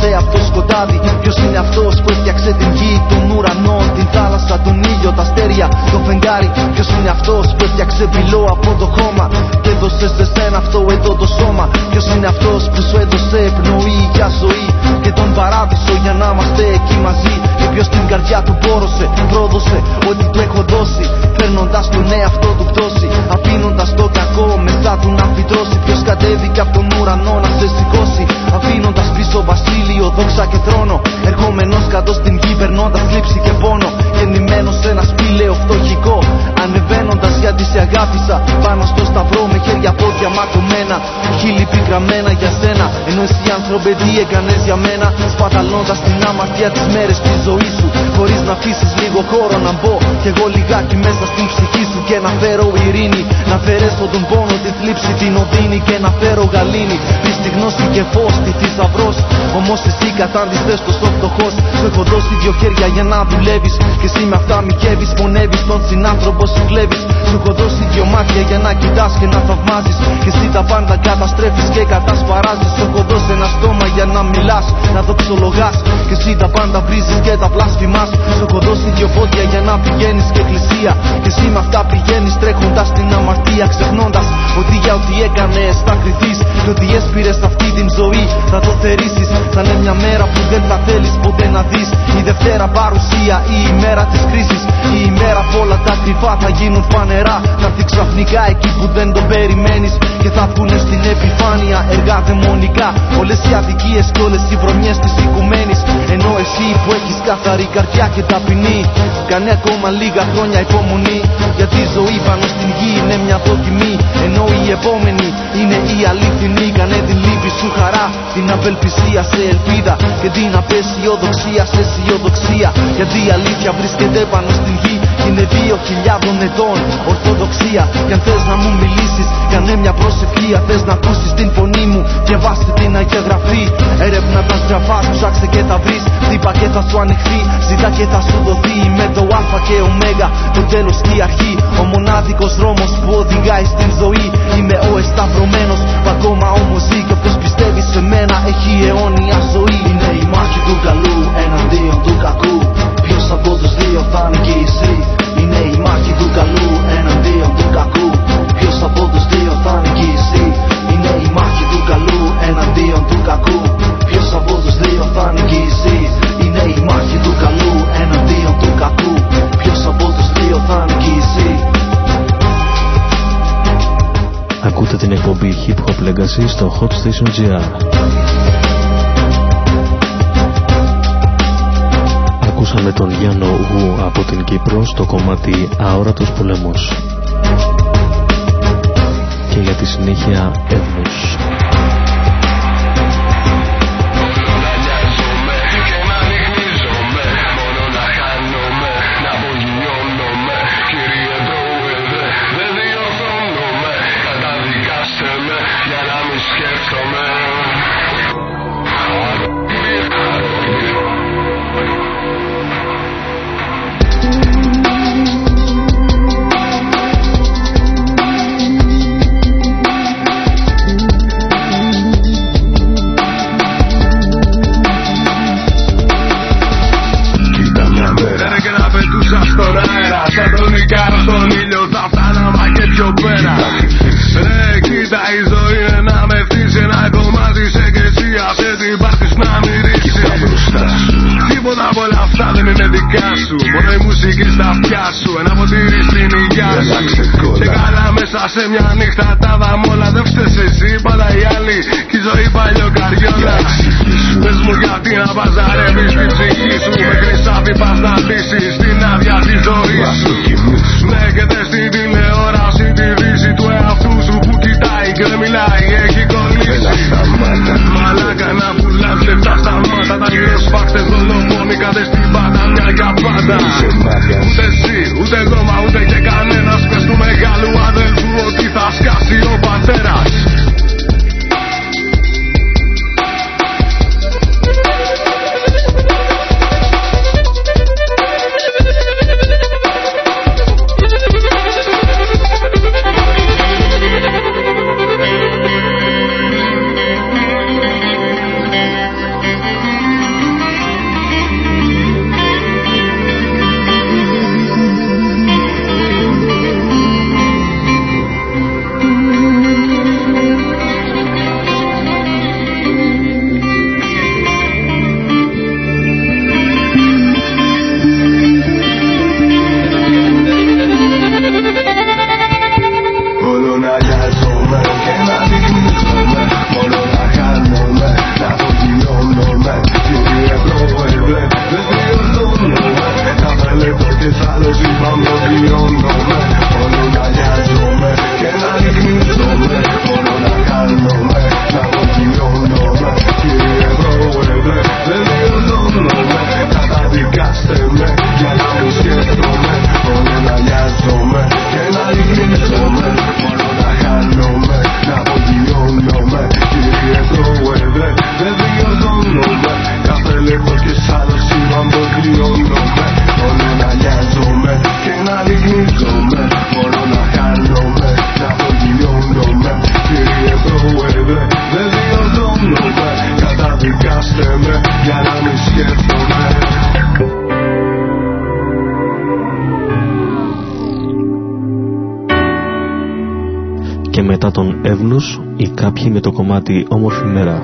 σε αυτό σκοτάδι. Ποιος είναι αυτός που έφτιαξε την γη, τον ουρανό, την θάλασσα, τον ήλιο, τα αστέρια, το φεγγάρι? Ποιος είναι αυτός που έφτιαξε πυλό από το χώμα και έδωσε σε σένα αυτό εδώ το σώμα? Ποιος είναι αυτός που σου έδωσε πνοή για ζωή και τον παράδεισο για να είμαστε εκεί μαζί? Και ποιος την καρδιά του πόρωσε, πρόδωσε ό,τι του έχω δώσει, φέρνοντας τον εαυτό του πτώση, αφήνοντας το κακό μέσα του να φυτρώσει? Ποιος κατέβηκε από τον ουρανό να σε σηκώσει, αφήνοντας πίσω βασίλειο, δόξα και θρόνο, ερχόμενος κάτω στην γη, περνώντας θλίψη και πόνο, γεννημένος σε ένα σπήλαιο φτωχικό, ανεβαίνοντας γιατί σε αγάπησα πάνω στο σταυρό με χέρια πόδια μακωμένα, χείλη πικραμένα για σένα, ενώ εσύ άνθρωπε τι έκανες για μένα, σπαταλώντας την αμαρτία τις μέρες της ζωής σου, χωρίς να αφήσεις λίγο χώρο να μπω κι εγώ λιγάκι μέσα στην ψυχή σου και να φέρω ειρήνη, να αφαιρέσω τον πόνο, τη θλίψη, την οδύνη και να φέρω γαλήνη, πίστη, γνώση και φως, τη θησαυρός. Όμως εσύ κατάντησες τόσο φτωχός, σου έχω δώσει δυο χέρια για να δουλεύεις και εσύ με αυτά μοιχεύεις, πονεύεις τον συνάνθρωπο σου κλέβεις. Σου έχω δώσει δυο μάτια για να κοιτάς και να θαυμάζεις και εσύ τα πάντα καταστρέφεις και κατασπαράζεις. Σου έχω δώσει ένα στόμα για να μιλάς, να δοξολογάς και εσύ τα πάντα βρίζεις και τα βλασφημάς. Σου έχω δώσει δυο πόδια για να πηγαίνεις και εκκλησία και εσύ με αυτά πηγαίνεις τρέχοντας την αμαρτία, ξεχνώντας ότι για ό,τι έκανες θα κρυθείς και ότι έσπηρες αυτή την ζωή θα το θερήσεις. Θα είναι μια μέρα που δεν θα θέλεις ποτέ να δεις, η Δευτέρα παρουσία, η ημέρα της κρίσης, η ημέρα που όλα τα κρυφά θα γίνουν φανερά. Θα έρθει ξαφνικά εκεί που δεν το περιμένεις και θα βγουνε στην επιφάνεια έργα δαιμονικά, όλες οι αδικίες και όλες οι βρωμιές της οικουμένης. Ενώ εσύ που έχεις καθαρή καρδιά και ταπεινή, κάνε ακόμα λίγα χρόνια υπομονή, γιατί η ζωή πάνω στην γη είναι μια δοκιμή, ενώ η επόμενη είναι η αλήθινη. Κάνε την λύπη σου χαρά, την απελπισία σε ελπίδα και την απεσιοδοξία σε αισιοδοξία, γιατί η αλήθεια βρίσκεται πάνω στην γη και είναι δύο χιλιάδων ετών ορθοδοξία. Κι αν θες να μου μιλήσεις, κάνε μια προσευχή. Αν θες να ακούσεις την φωνή μου, διαβάστε την Αγία Γραφή. Έρευνα τα στραφά, ψάξε και τα βρεις. Χτύπα και θα σου ανοιχθεί, ζητά και θα σου δοθεί. Με το Α και Ω, το τέλος και η αρχή. Ο μονάδικος δρόμος που οδηγάει στην ζωή. Είμαι ο εσταυρωμένος που ακόμα όμως ζει, και όποιος πιστεύει σε μένα έχει αιώνια ζωή. Είναι η μάχη του καλού εναντίον του κακού. Ποιος από τους δύο θα νικήσει? Είναι η μάχη του καλού εναντίον του κακού. Ποιος από τους δύο θα νικήσει? Είναι η μάχη του καλού εναντίον του κακού. Ποιος από τους δύο θα νικήσει? Είναι η μάχη του καλού εναντίον του κακού. Ποιος από τους δύο θα νικήσει? Ακούτε την εκπομπή Hip Hop Legacy στο Hot Station τζι αρ. Ακούσαμε τον Γιάννο Γου από την Κύπρο στο κομμάτι Αόρατος Πολέμος. Και για τη συνέχεια Εύνους. Στον ήλιο θα φτάναμε και πιο πέρα. Ρε κοίτα, η ζωή είναι να με φτύσει. Ένα κομμάτι σε και εσύ αυτή την πάθεις να μυρίσει. Τίποτα από όλα αυτά δεν είναι δικά σου. Μόνο η μουσική στα αυτιά σου. Ένα ποτήρι στην υγειά σου. Και καλά μέσα σε μια νύχτα τα δάμε όλα. Δεν φταίς εσύ, πάντα οι άλλοι. Κι η ζωή παλιοκαριόλα. Πες μου γιατί να παζαρεύεις την ψυχή σου. Με χρυσάφι πας να ντύσεις την άδεια τη ζωή σου. Ναι, και δες την τηλεόραση, τη δύση του εαυτού σου που κοιτάει και δεν μιλάει, έχει κολλήσει. Μαλάκα να πουλάς λεφτά στα μάτα. Τα γυροσφάξτες δολοφόνοι κάντε στην πάντα μια για πάντα. Ούτε εσύ, ούτε εγώ, μα ούτε και κανένας. Πες του μεγάλου αδελφού ότι θα σκάσει ο πατέρας. μετά τον Εύλους οι κάποιοι με το κομμάτι Όμορφη Μέρα.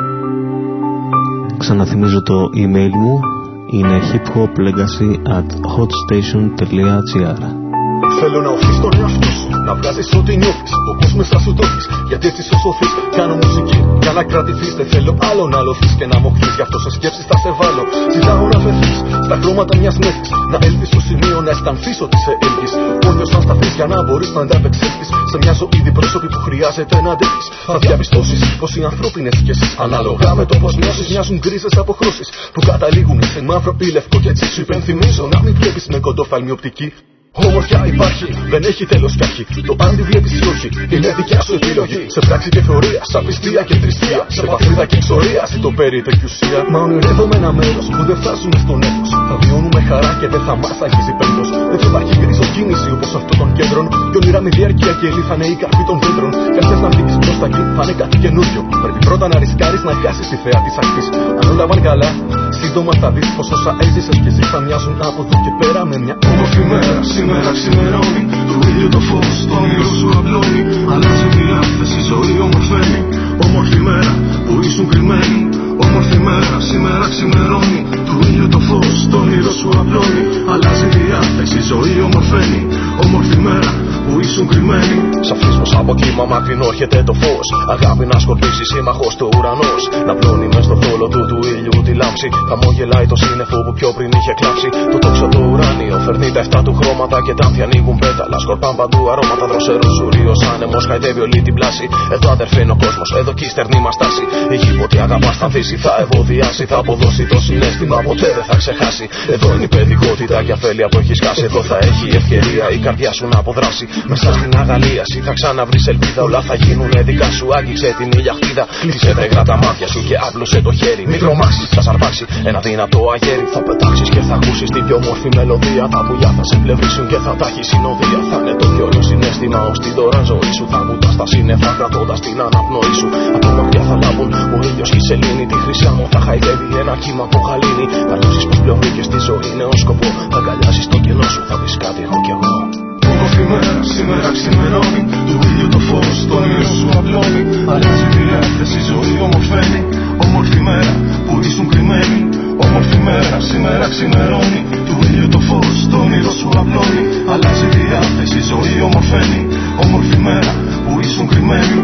Ξαναθυμίζω το email μου είναι hiphoplegacy at hotstation.gr. Θέλω να οθείς τον εαυτό σου, να βγάζεις ό,τι νιώθεις, όπως μέσα σου το έχεις. Γιατί έτσι σου σωθείς, κάνω μουσική για να κρατηθείς. Δεν θέλω άλλο να λωθείς και να μοχθείς, γι' αυτό σε σκέψεις θα σε βάλω. Ζητάω να φεθείς στα χρώματα μιας μέχης, να έλθεις στο σημείο να αισθανθείς ότι σε έλγεις. Όρθιος να σταθείς για να μπορείς να ανταπεξέλθεις σε μια ζωή διπρόσωπη που χρειάζεται να αντέχεις. Θα διαπιστώσεις πως οι ανθρώπινες σχέσεις, ανάλογα με το πως νιώσεις, μοιάζουν γκρίζες αποχρώσεις που καταλήγουν σε μαύρο ή λευκό. Και έτσι σου υπενθυμίζω να μην βλέπεις με κοντόφθαλμη οπτική. Όμορφια υπάρχει, δεν έχει τέλος κι αρχή. Το αν τη βλέπεις ή όχι, είναι δικιά σου επιλογή. Σε πράξη και θεωρία, σαν πιστία και θρησκεία. Σε παθρίδα και εξορία, ή το περί τεκιουσία. Μα ονειρεύομαι ένα μέρος που δεν φτάσουμε στον έφος. Θα βιώνουμε χαρά και δεν θα μας αγγίζει πέντος. Δεν θα υπάρχει γκρίζο κίνηση όπως αυτό των κέντρων. Και όνειρα με διάρκεια και ελί θα είναι η καρπή των δέντρων. Και αν θες να δείξεις προς τα εκεί, θα είναι κάτι καινούριο. Πρέπει πρώτα να ρισκάρεις να χάσεις τη θέα της ακτής. Αν όλα πάνε καλά, σύντομα θα δεις πως όσα έζησες και ζεις θα μοιάζουν από εδώ και πέρα με μια όμορφη μέρα. Σήμερα ξημερώνει, του ήλιου το φως, το όνειρο σου απλώνει. Αλλάζει διάθεση, ζωή ομορφαίνει. Όμορφη μέρα που ήσουν κρυμμένοι. Όμορφη μέρα, σήμερα ξημερώνει, του ήλιου το φως, το όνειρο σου απλώνει. Αλλάζει διάθεση, ζωή ομορφαίνει. Όμορφη μέρα που ήσουν κρυμμένοι. Σαφής πως από κύμα μακρινό έρχεται το φως. Αγάπη να σκορπίσει, σύμμαχος του ουρανός. Να πλώνει μες στο θόλο του του ήλιου τη λάμψη. Χαμόγελάει το σύννεφο που πιο πριν είχε κλάψει. Το τόξο το ουράνιο φέρνει τα εφτά του χρώματα. Και τα άμφια ανοίγουν πέταλα, σκορπάν παντού αρώματα. Δροσερός ουρίος άνεμος χαϊδεύει όλη την πλάση. Εδώ αδερφέ είναι ο κόσμος, εδώ κι η στερνή μας τάση. Η γη που τι αγαπάς θα ανθίσει, θα ευωδιάσει. Θα αποδώσει το συναίσθημα, ποτέ δεν θα ξεχάσει. Εδώ είναι η παιδικότητα και αφέλεια που έχεις χάσει. Εδώ θα έχει ευκαιρία η καρδιά σου να αποδράσει. Μέσα στην αγαλίαση θα ξαναβρεις ελπίδα. Όλα θα γίνουνε δικά σου, άγγιξε την ηλιαχτίδα. Κλείσε βρεγρά τα μάτια σου και άπλωσε το χέρι. Μην τρομάξεις, θα σαρπάξει ένα δυνατό αγέρι. Θα πετάξεις και θα ακούσεις την πιο όμορφη μελωδία. Τα πουλιά θα σε πλευρίσουν και θα τα έχει συνοδεία. Θα είναι το πιο ωραίο συναίσθημα ως την τώρα ζωή σου. Θα βουτάς στα σύννεφα κρατώντας την αναπνοή σου. Από μακριά θα λάβουν ο ήλιος και η σελήνη. Τη χρυσά μου θα χαϊδεύει ένα κύμα από γαλήνη. Θα νιώσεις πως πλέον μπήκες στη ζωή νέο σκοπό. Θα αγκαλιάσεις το κενό σου, θα πεις κάτι έχω κι εγώ. Όμορφη μέρα, σήμερα ξημερώνει, του ήλιου το φως, το όνειρο σου απλώνει. Αλλάζει διάθεση, ζωή ομορφαίνει. Όμορφη μέρα που ήσουν κρυμμένοι. Όμορφη μέρα, σήμερα ξημερώνει, του ήλιου το φως, το όνειρο σου απλώνει. Αλλάζει διάθεση, ζωή ομορφαίνει. Όμορφη μέρα που ήσουν κρυμμένοι.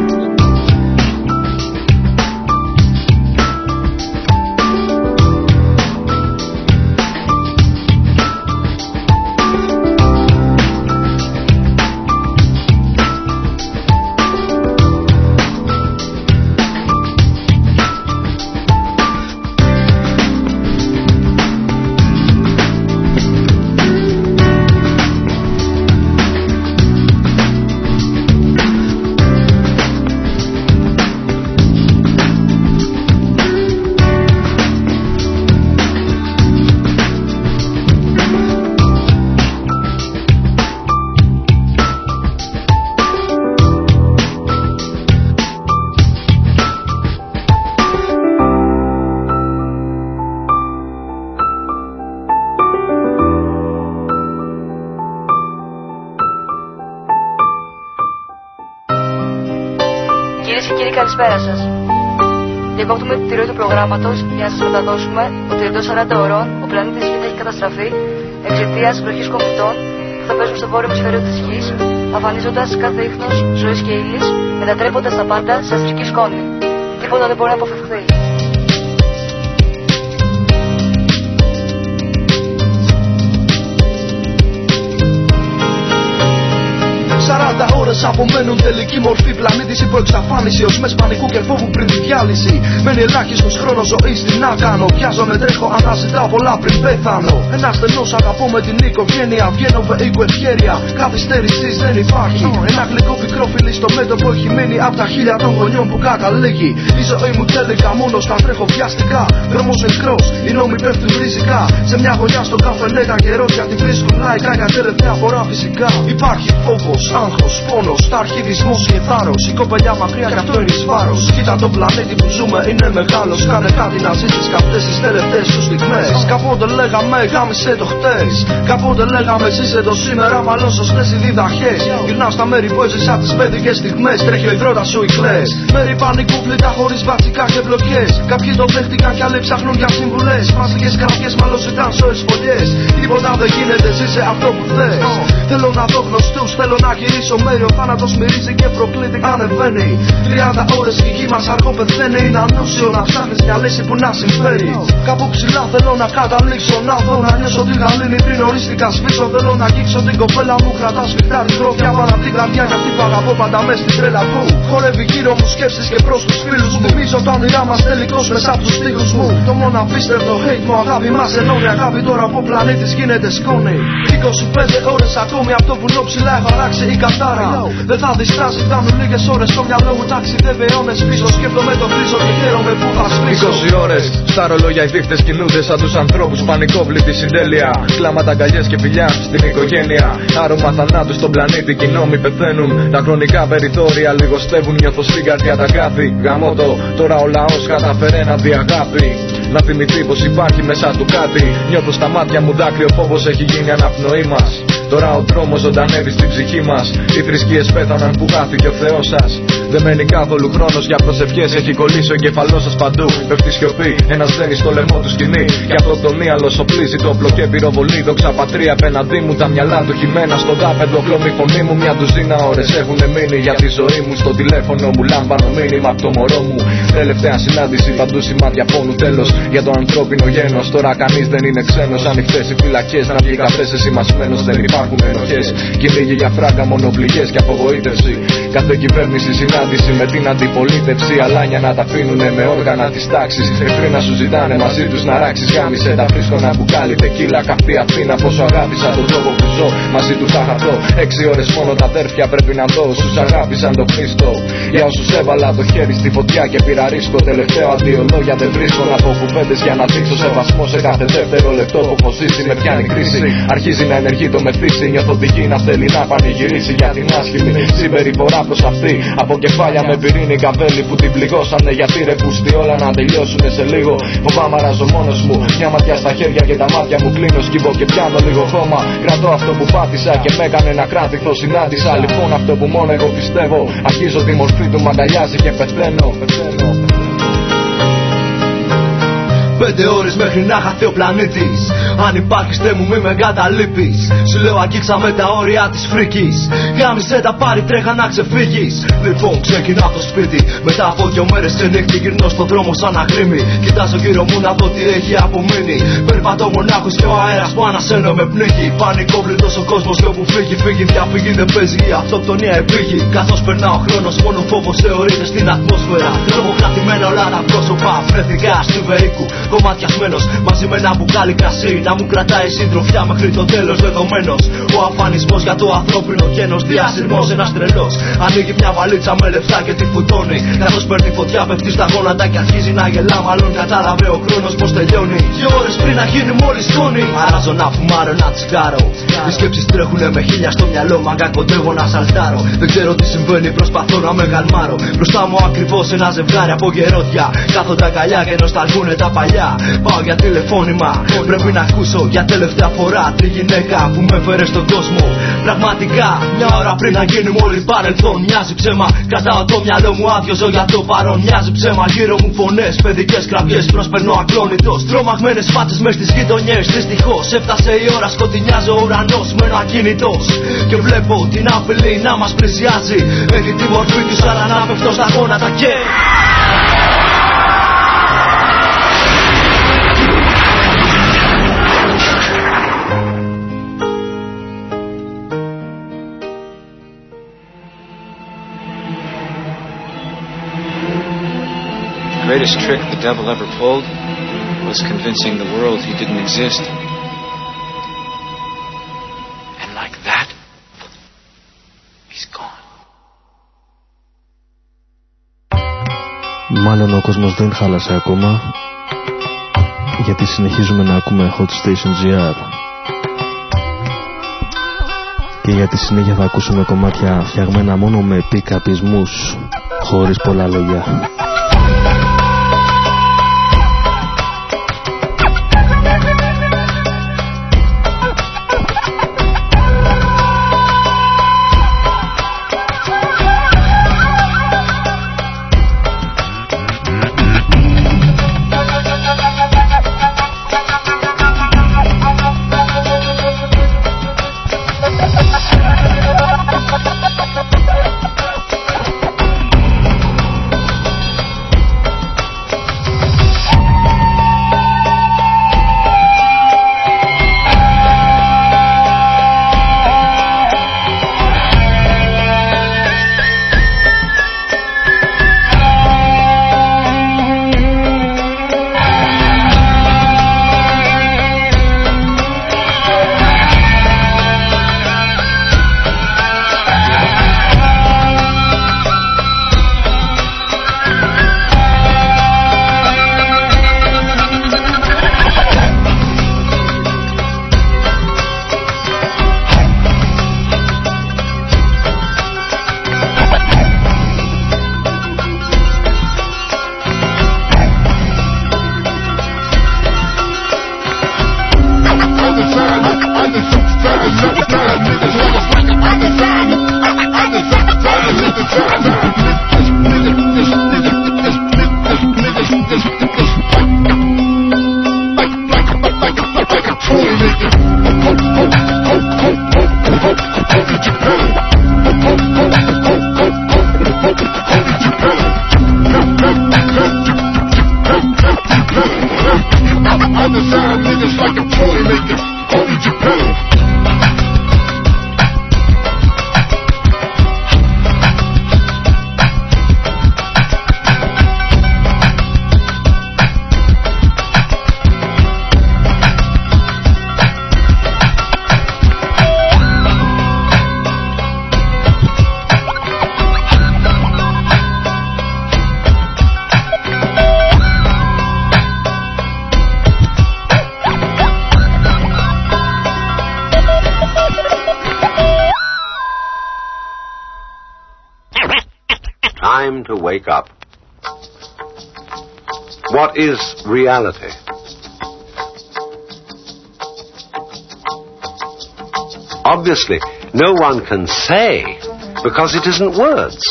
Καλησπέρα σας. Διακόπτουμε τη ροή του προγράμματος για να σας μεταδώσουμε ότι εντός σαράντα ωρών ο πλανήτης Γη θα έχει καταστραφεί εξαιτίας βροχής κομητών που θα παίζουν στο βόρειο ημισφαίριο της Γης, αφανίζοντας κάθε ίχνος ζωής και ύλης, μετατρέποντας τα πάντα σε αστρική σκόνη. Τίποτα δεν μπορεί να αποφευχθεί. σαράντα ώρες απομένουν τελική μορφή. Πλανήτης υποεξαφάνιση ως μες πανικού και φόβου πριν τη διάλυση. Μένει ελάχιστος χρόνος ζωής, τι να κάνω. Πιάζομαι, τρέχω, αναζητάω πολλά πριν πέθανω. Ένα στενός αγαπώ με την οικογένεια. Βγαίνω με οίκο ευχέρεια. Καθυστέρησης δεν υπάρχει. Ένα γλυκό πικρό φιλί στο μέτωπο έχει μείνει απ' τα χίλια των γονιών που καταλήγει. Η ζωή μου τέλεικα μόνος να τρέχω βιαστικά. Δρόμος μικρός, οι νόμοι πέφτουν ριζικά. Σε μια γωνιά στο καφενέ τα καιρό γιατί βρίσκουν λαϊκά για τελευταία φορά φυσικά. Υπάρχει φόβος, άγχος, πόνο. πόνος, τα αρχιδισμός και θάρρος. Η κοπελιά μακριά κι αυτό είναι εις βάρος. Κοίτα το πλανήτη που ζούμε είναι μεγάλος. Κάνε κάτι να ζήσεις κι αυτές τις τελευταίες σου στιγμές. Κάποτε λέγαμε γάμισε το χτες. Κάποτε λέγαμε ζήσε το σήμερα. Μάλλον σωστές οι διδαχές. Γυρνάω στα μέρη που έζησα τις παιδικές στιγμές. Τρέχει ο υδρότας σου οι κλαις. Μέρη πανικού πλήτα χωρίς βατσικά και μπλοκές. Κάποιοι το δέχτηκαν κι άλλοι ψάχνουν για συμβουλές. Μαζικές κραυγές μάλλον ζητάν σοες φωλιές. Τίποτα δεν γίνεται, ζήσε αυτό που θες. Θέλω να δω γνωστούς, θέλω να γυρίσω μέρη. Ο θάνατος μυρίζει και προκλείται ανεβαίνει. Τριάντα ώρες η γη μας αργό πεθαίνει. Είναι ανούσιο να ψάχνεις μια λύση που να συμφέρει. Κάπου ψηλά θέλω να καταλήξω. Να δω να νιώσω τη γαλήνη πριν ορίστηκα σβήσω. Θέλω να αγγίξω την κοπέλα μου, κρατάω σφιχτά την τρόφια πάνω απ' την καρδιά. Γιατί το αγαπώ πάντα μες στην τρέλα που χορεύει γύρω μου σκέψεις και προς τους φίλους μου. Θυμίζω τα όνειρά μας τελικώς μέσα από τους στίχους μου. Το μόνο απίστευτο hate μου αγάπη μας ενώνει. Αγάπη τώρα από πλανήτης γίνεται σκόνη. είκοσι πέντε ώρες ακόμη από το βουνό ψηλά έχω αλλάξει η κατάρα. Δεν θα διστάσει, φτάνουν λίγες ώρες στο μυαλό μου ταξιδεύει αιώνες πίσω. Σκέφτομαι το βρίζω και χαίρομαι που θα σβήσω. είκοσι ώρες στα ρολόγια οι δείχτες κινούνται σαν τους ανθρώπους πανικόβλητη συντέλεια. Κλάματα, αγκαλιές και φιλιά στην οικογένεια. Άρωμα θανάτου στον πλανήτη, κοινόμοι πεθαίνουν. Τα χρονικά περιθώρια λιγοστεύουν, νιώθω στην καρδιά τα κάθη. Γαμώτο, τώρα ο λαός καταφέρε να δει αγάπη. Να θυμηθεί πως υπάρχει μέσα του κάτι. Νιώθω στα μάτια μου δάκρυο, φόβος έχει γίνει αναπνοή μας. Τώρα ο δρόμος ζωντανεύει στην ψυχή μας. Οι θρησκείες πέθαναν που χάθηκε ο Θεός σας. Δεν μένει καθόλου χρόνος για προσευχές. Έχει κολλήσει ο εγκεφαλός σας παντού. Πέφτει σιωπή, ένας δένει στο λαιμό του σκηνή. Και αυτοκτονία λοσοπλίζει το όπλο και πυροβολεί. Δόξα πατρία απέναντί μου, τα μυαλά του χυμένα στο δάπεδο. Κλωμή φωνή μου, μια ντουζίνα ώρες έχουν μείνει. Για τη ζωή μου στο τηλέφωνο μου λάμπανο μήνυμα από το μωρό μου. Τελευταία συνάντηση, παντού σημάδια πόνου. Τέλος για το ανθρώπινο γένος. Τώρα κανείς δεν είναι ξένος. Ανοιχτές οι φυλακές, να βγει καφές εσημασμένος. Δεν υπάρχουν ενοχές. Κυνήγοι για φράγκα, μονοπληγές και απογοήτευση. Κάθε κυβέρνηση συνάντηση με την αντιπολίτευση. Αλάνια να τα αφήνουνε με όργανα της τάξης. Εχθροί να σου ζητάνε μαζί τους να ράξεις. Γάμισε τα βρίσκω να μπουκάλι τεκίλα. Καυτή Αθήνα πόσο αγάπησα τον τρόπο που ζω. Μαζί του θα χαθώ. Έξι ώρες μόνο τα αδέρφια πρέπει να δω. Όσους αγάπησαν τον Χριστό. Για όσους έβαλα το χέρι στη φωτιά και πήρα ρίσκο. Τελευταίο αντίο λόγια δεν βρίσκω. Να πω κουβέντες για να δείξω σεβασμό σε κάθε δεύτερο λεπτό που έχω ζήσει. Με πιάνει κρίση. Αρχίζει να ενεργεί το μεθύσι. Νιώθω τη γη να θέλει να πανηγυρίσει για την άσχημη συμπεριφορά προς αυτή. Από κεφάλια με πυρήνη καβέλη που την πληγώσανε. Γιατί ρε πούστη όλα να τελειώσουνε σε λίγο. Φοβάμαι αράζω μόνος μου. Μια ματιά στα χέρια και τα μάτια μου κλείνω. Σκύβω και πιάνω λίγο χώμα. Κρατώ αυτό που πάτησα και με έκανε να κράτηθω. Συνάντησα λοιπόν αυτό που μόνο εγώ πιστεύω. Αρχίζω τη μορφή του, μ' αγκαλιάζει και πεθαίνω. Πέντε ώρες μέχρι να χαθεί ο πλανήτης. Αν υπάρχεις θε μου μη με εγκαταλείπεις. Σου λέω αγγίξαμε τα όρια της φρίκης. Γάμισε τα πάρει τρέχα να ξεφύγεις. Λοιπόν ξεκινάω το σπίτι. Μετά από δυο μέρες σε νύχτη γυρνώ στον δρόμο σαν αγρίμι. Κοιτάζω γύρω μου να δω τι έχει απομείνει. Περπατώ μονάχος και ο αέρας που ανασένω με πνίγει. Πανικόβλητος ο κόσμος και όπου φύγει φύγει. Διαφύγει δεν παίζει η αυτοκτονία επίγει. Καθώς περνά ο χρόνος μόνο φόβος θεωρείται στην ατμόσφαιρα. Τρομοκρατημένα όλα τα πρόσωπα. Βρέθηκα στη Βεϊκού. Κομματιασμένος μαζί με ένα μπουκάλι κρασί. Να μου κρατάει συντροφιά μέχρι το τέλος δεδομένος. Ο αφανισμός για το ανθρώπινο γένος. Διασυρμός ένας τρελός. Ανοίγει μια βαλίτσα με λεφτά και τη φουτώνει. Καθώς παίρνει φωτιά πέφτει στα γόνατα και αρχίζει να γελά. Μάλλον κατάλαβε ο χρόνος πως τελειώνει. Δυο ώρες πριν να γίνει μόλις σκόνη. Αράζω να φουμάρω ένα τσιγάρο. Οι σκέψεις τρέχουνε με χίλια στο μυαλό. Μαγκά κοντεύω να σαλτάρω. Δεν ξέρω τι συμβαίνει, προσπαθώ να με γαλμάρω. Μπροστά μου ακριβώς ένα ζευγάρι από γερόδια. Κάθονται αγκαλιά και νοσταλγούνε τα παλιά. Πάω για τηλεφώνημα. Πρέπει να ακούσω για τελευταία φορά τη γυναίκα που με έφερε στον κόσμο. Πραγματικά μια ώρα πριν να γίνουμε όλοι παρελθόν. Μοιάζει ψέμα. Κρατάω το μυαλό μου άδειο, ζω για το παρόν. Μοιάζει ψέμα. Γύρω μου φωνές, παιδικές κραυγές. Προσπερνώ ακλόνητος. Τρομαγμένες φάτσες μες στις γειτονιές. Δυστυχώς έφτασε η ώρα, σκοτεινιάζει ο ουρανός. Μένω ακίνητος και βλέπω την απειλή να μας πλησιάζει. Έχει τη μορφή του σαν να πέφτω στα γόνατα και. The greatest trick the devil ever pulled was convincing the world he didn't exist. And like that, he's gone. Μάλλον ο κόσμος δεν χάλασε ακόμα, γιατί συνεχίζουμε να ακούμε Hot Station τζι αρ. Και για τη συνέχεια θα ακούσουμε κομμάτια φτιαγμένα μόνο με πικαπισμούς, χωρίς πολλά λόγια. Time to wake up. What is reality? Obviously, no one can say because it isn't words.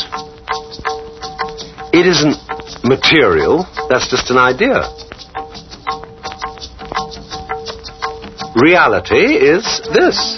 It isn't material, that's just an idea. Reality is this.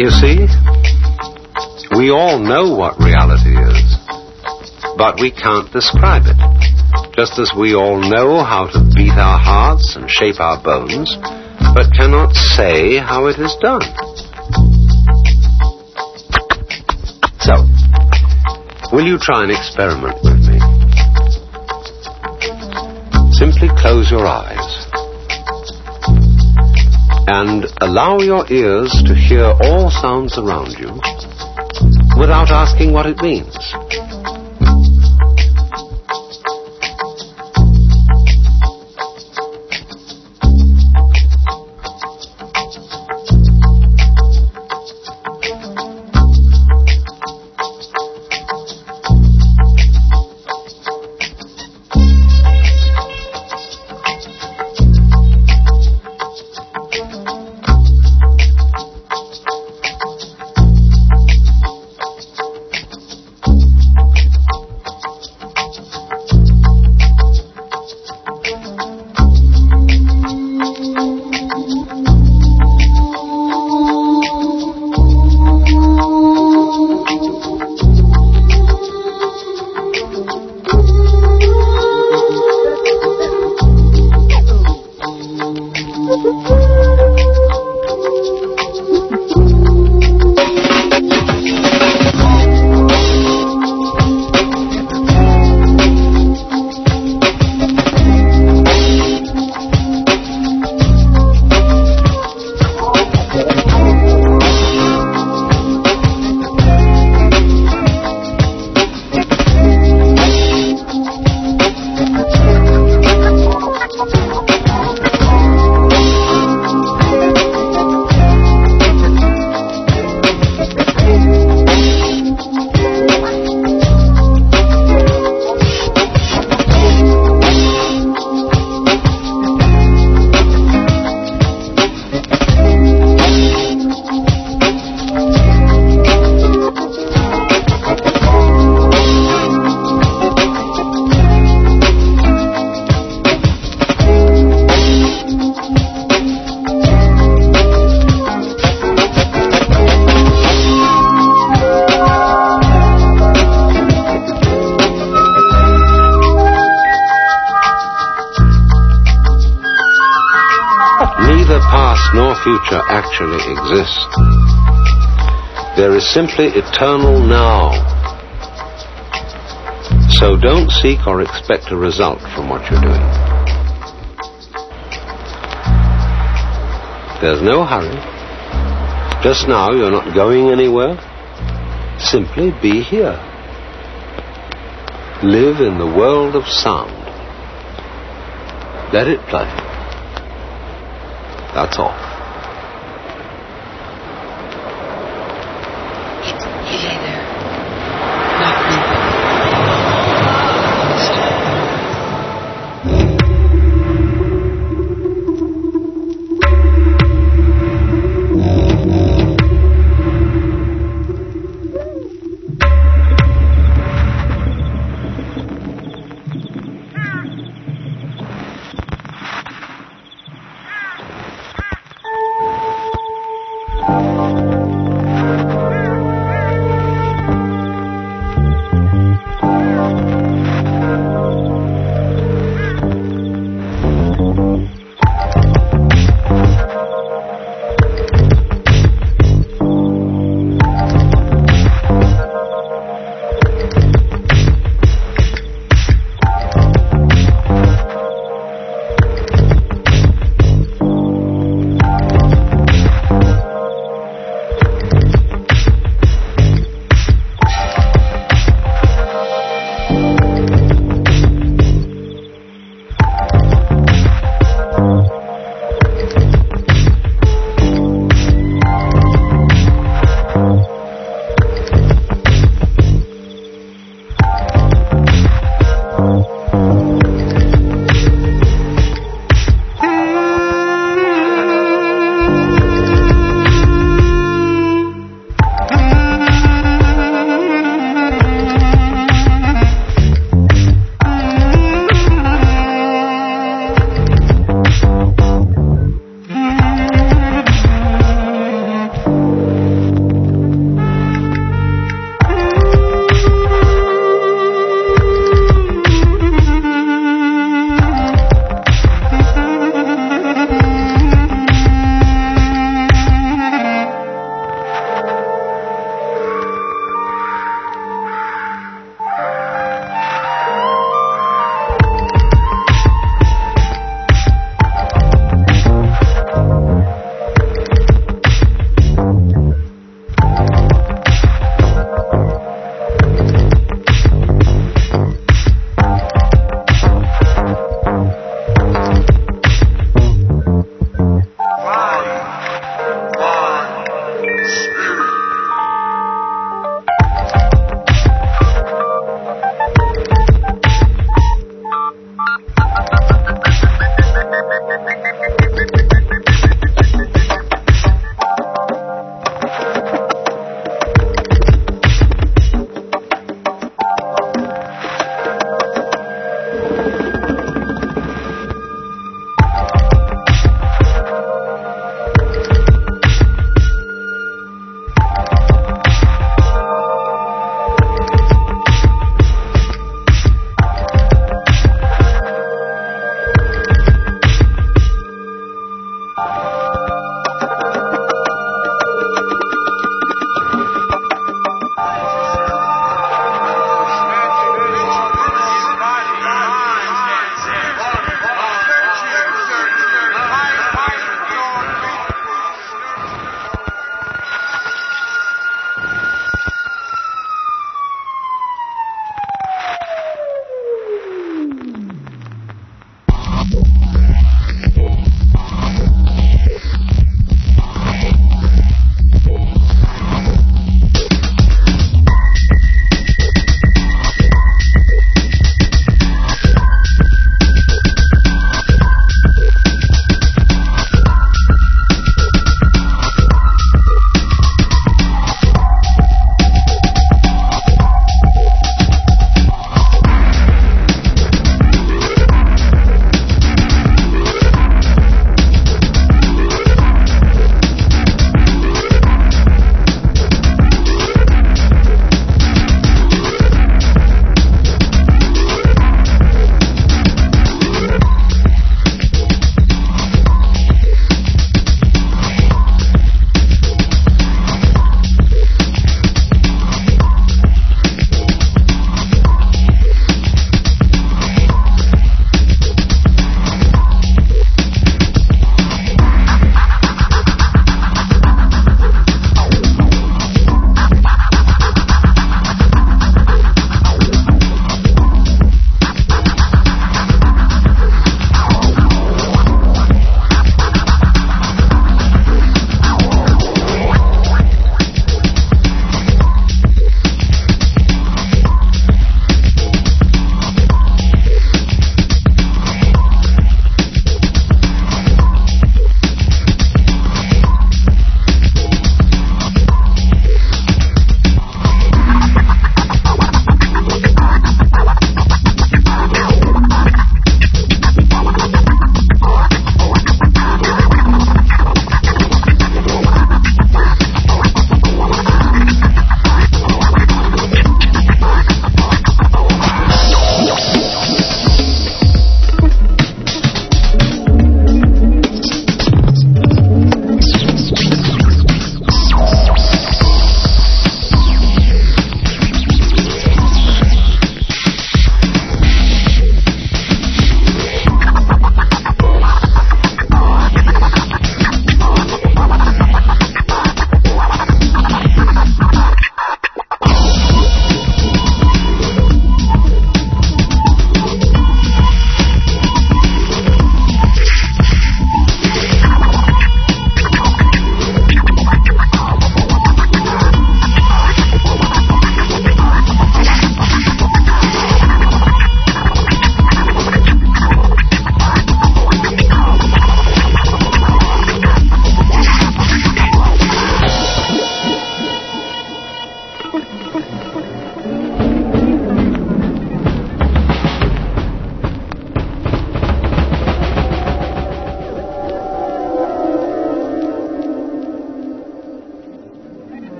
You see, we all know what reality is, but we can't describe it. Just as we all know how to beat our hearts and shape our bones, but cannot say how it is done. So, will you try an experiment with me? Simply close your eyes and allow your ears to hear all sounds around you without asking what it means. Future actually exists. There is simply eternal now. So don't seek or expect a result from what you're doing. There's no hurry. Just now you're not going anywhere. Simply be here. Live in the world of sound. Let it play. That's all.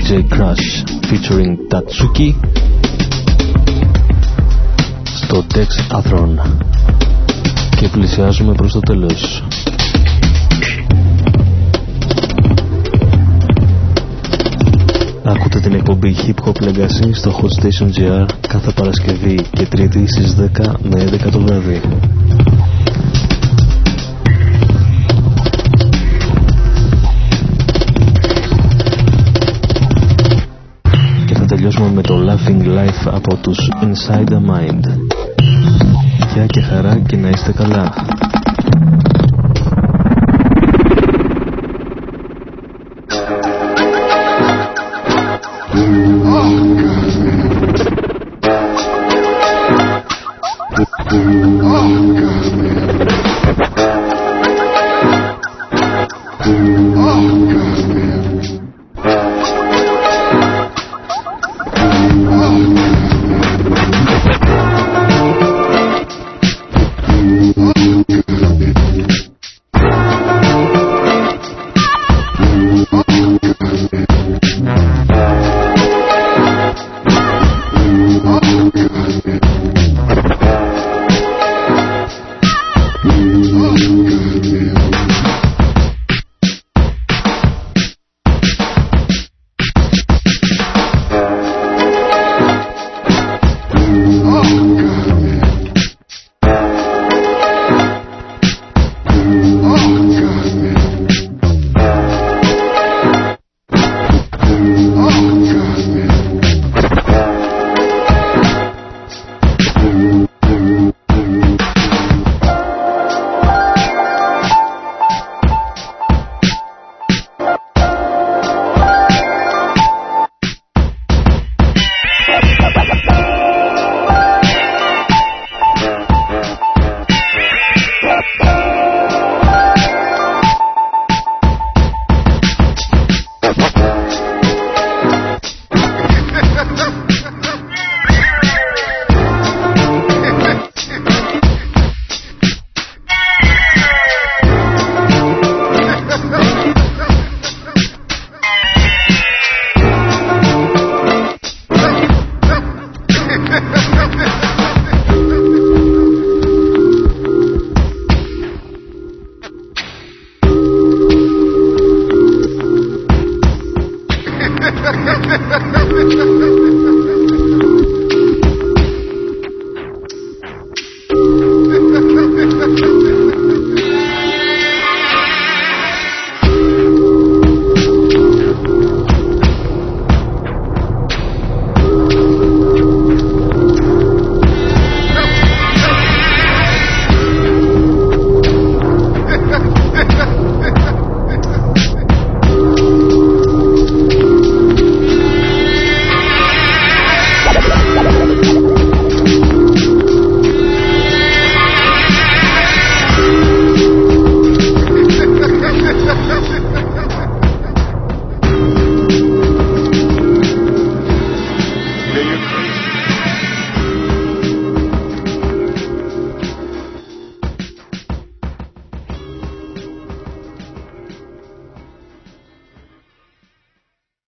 τζέι Crush featuring Tatsuki στο Dex Athron. Και πλησιάζουμε προς το τέλος. Ακούτε την εκπομπή Hip Hop Legacy στο Hot Station τζι αρ κάθε Παρασκευή και Τρίτη στις δέκα με έντεκα το βράδυ. Και θα τελειώσουμε με το Laughing Life από τους Inside the Mind. Γεια και χαρά και να είστε καλά.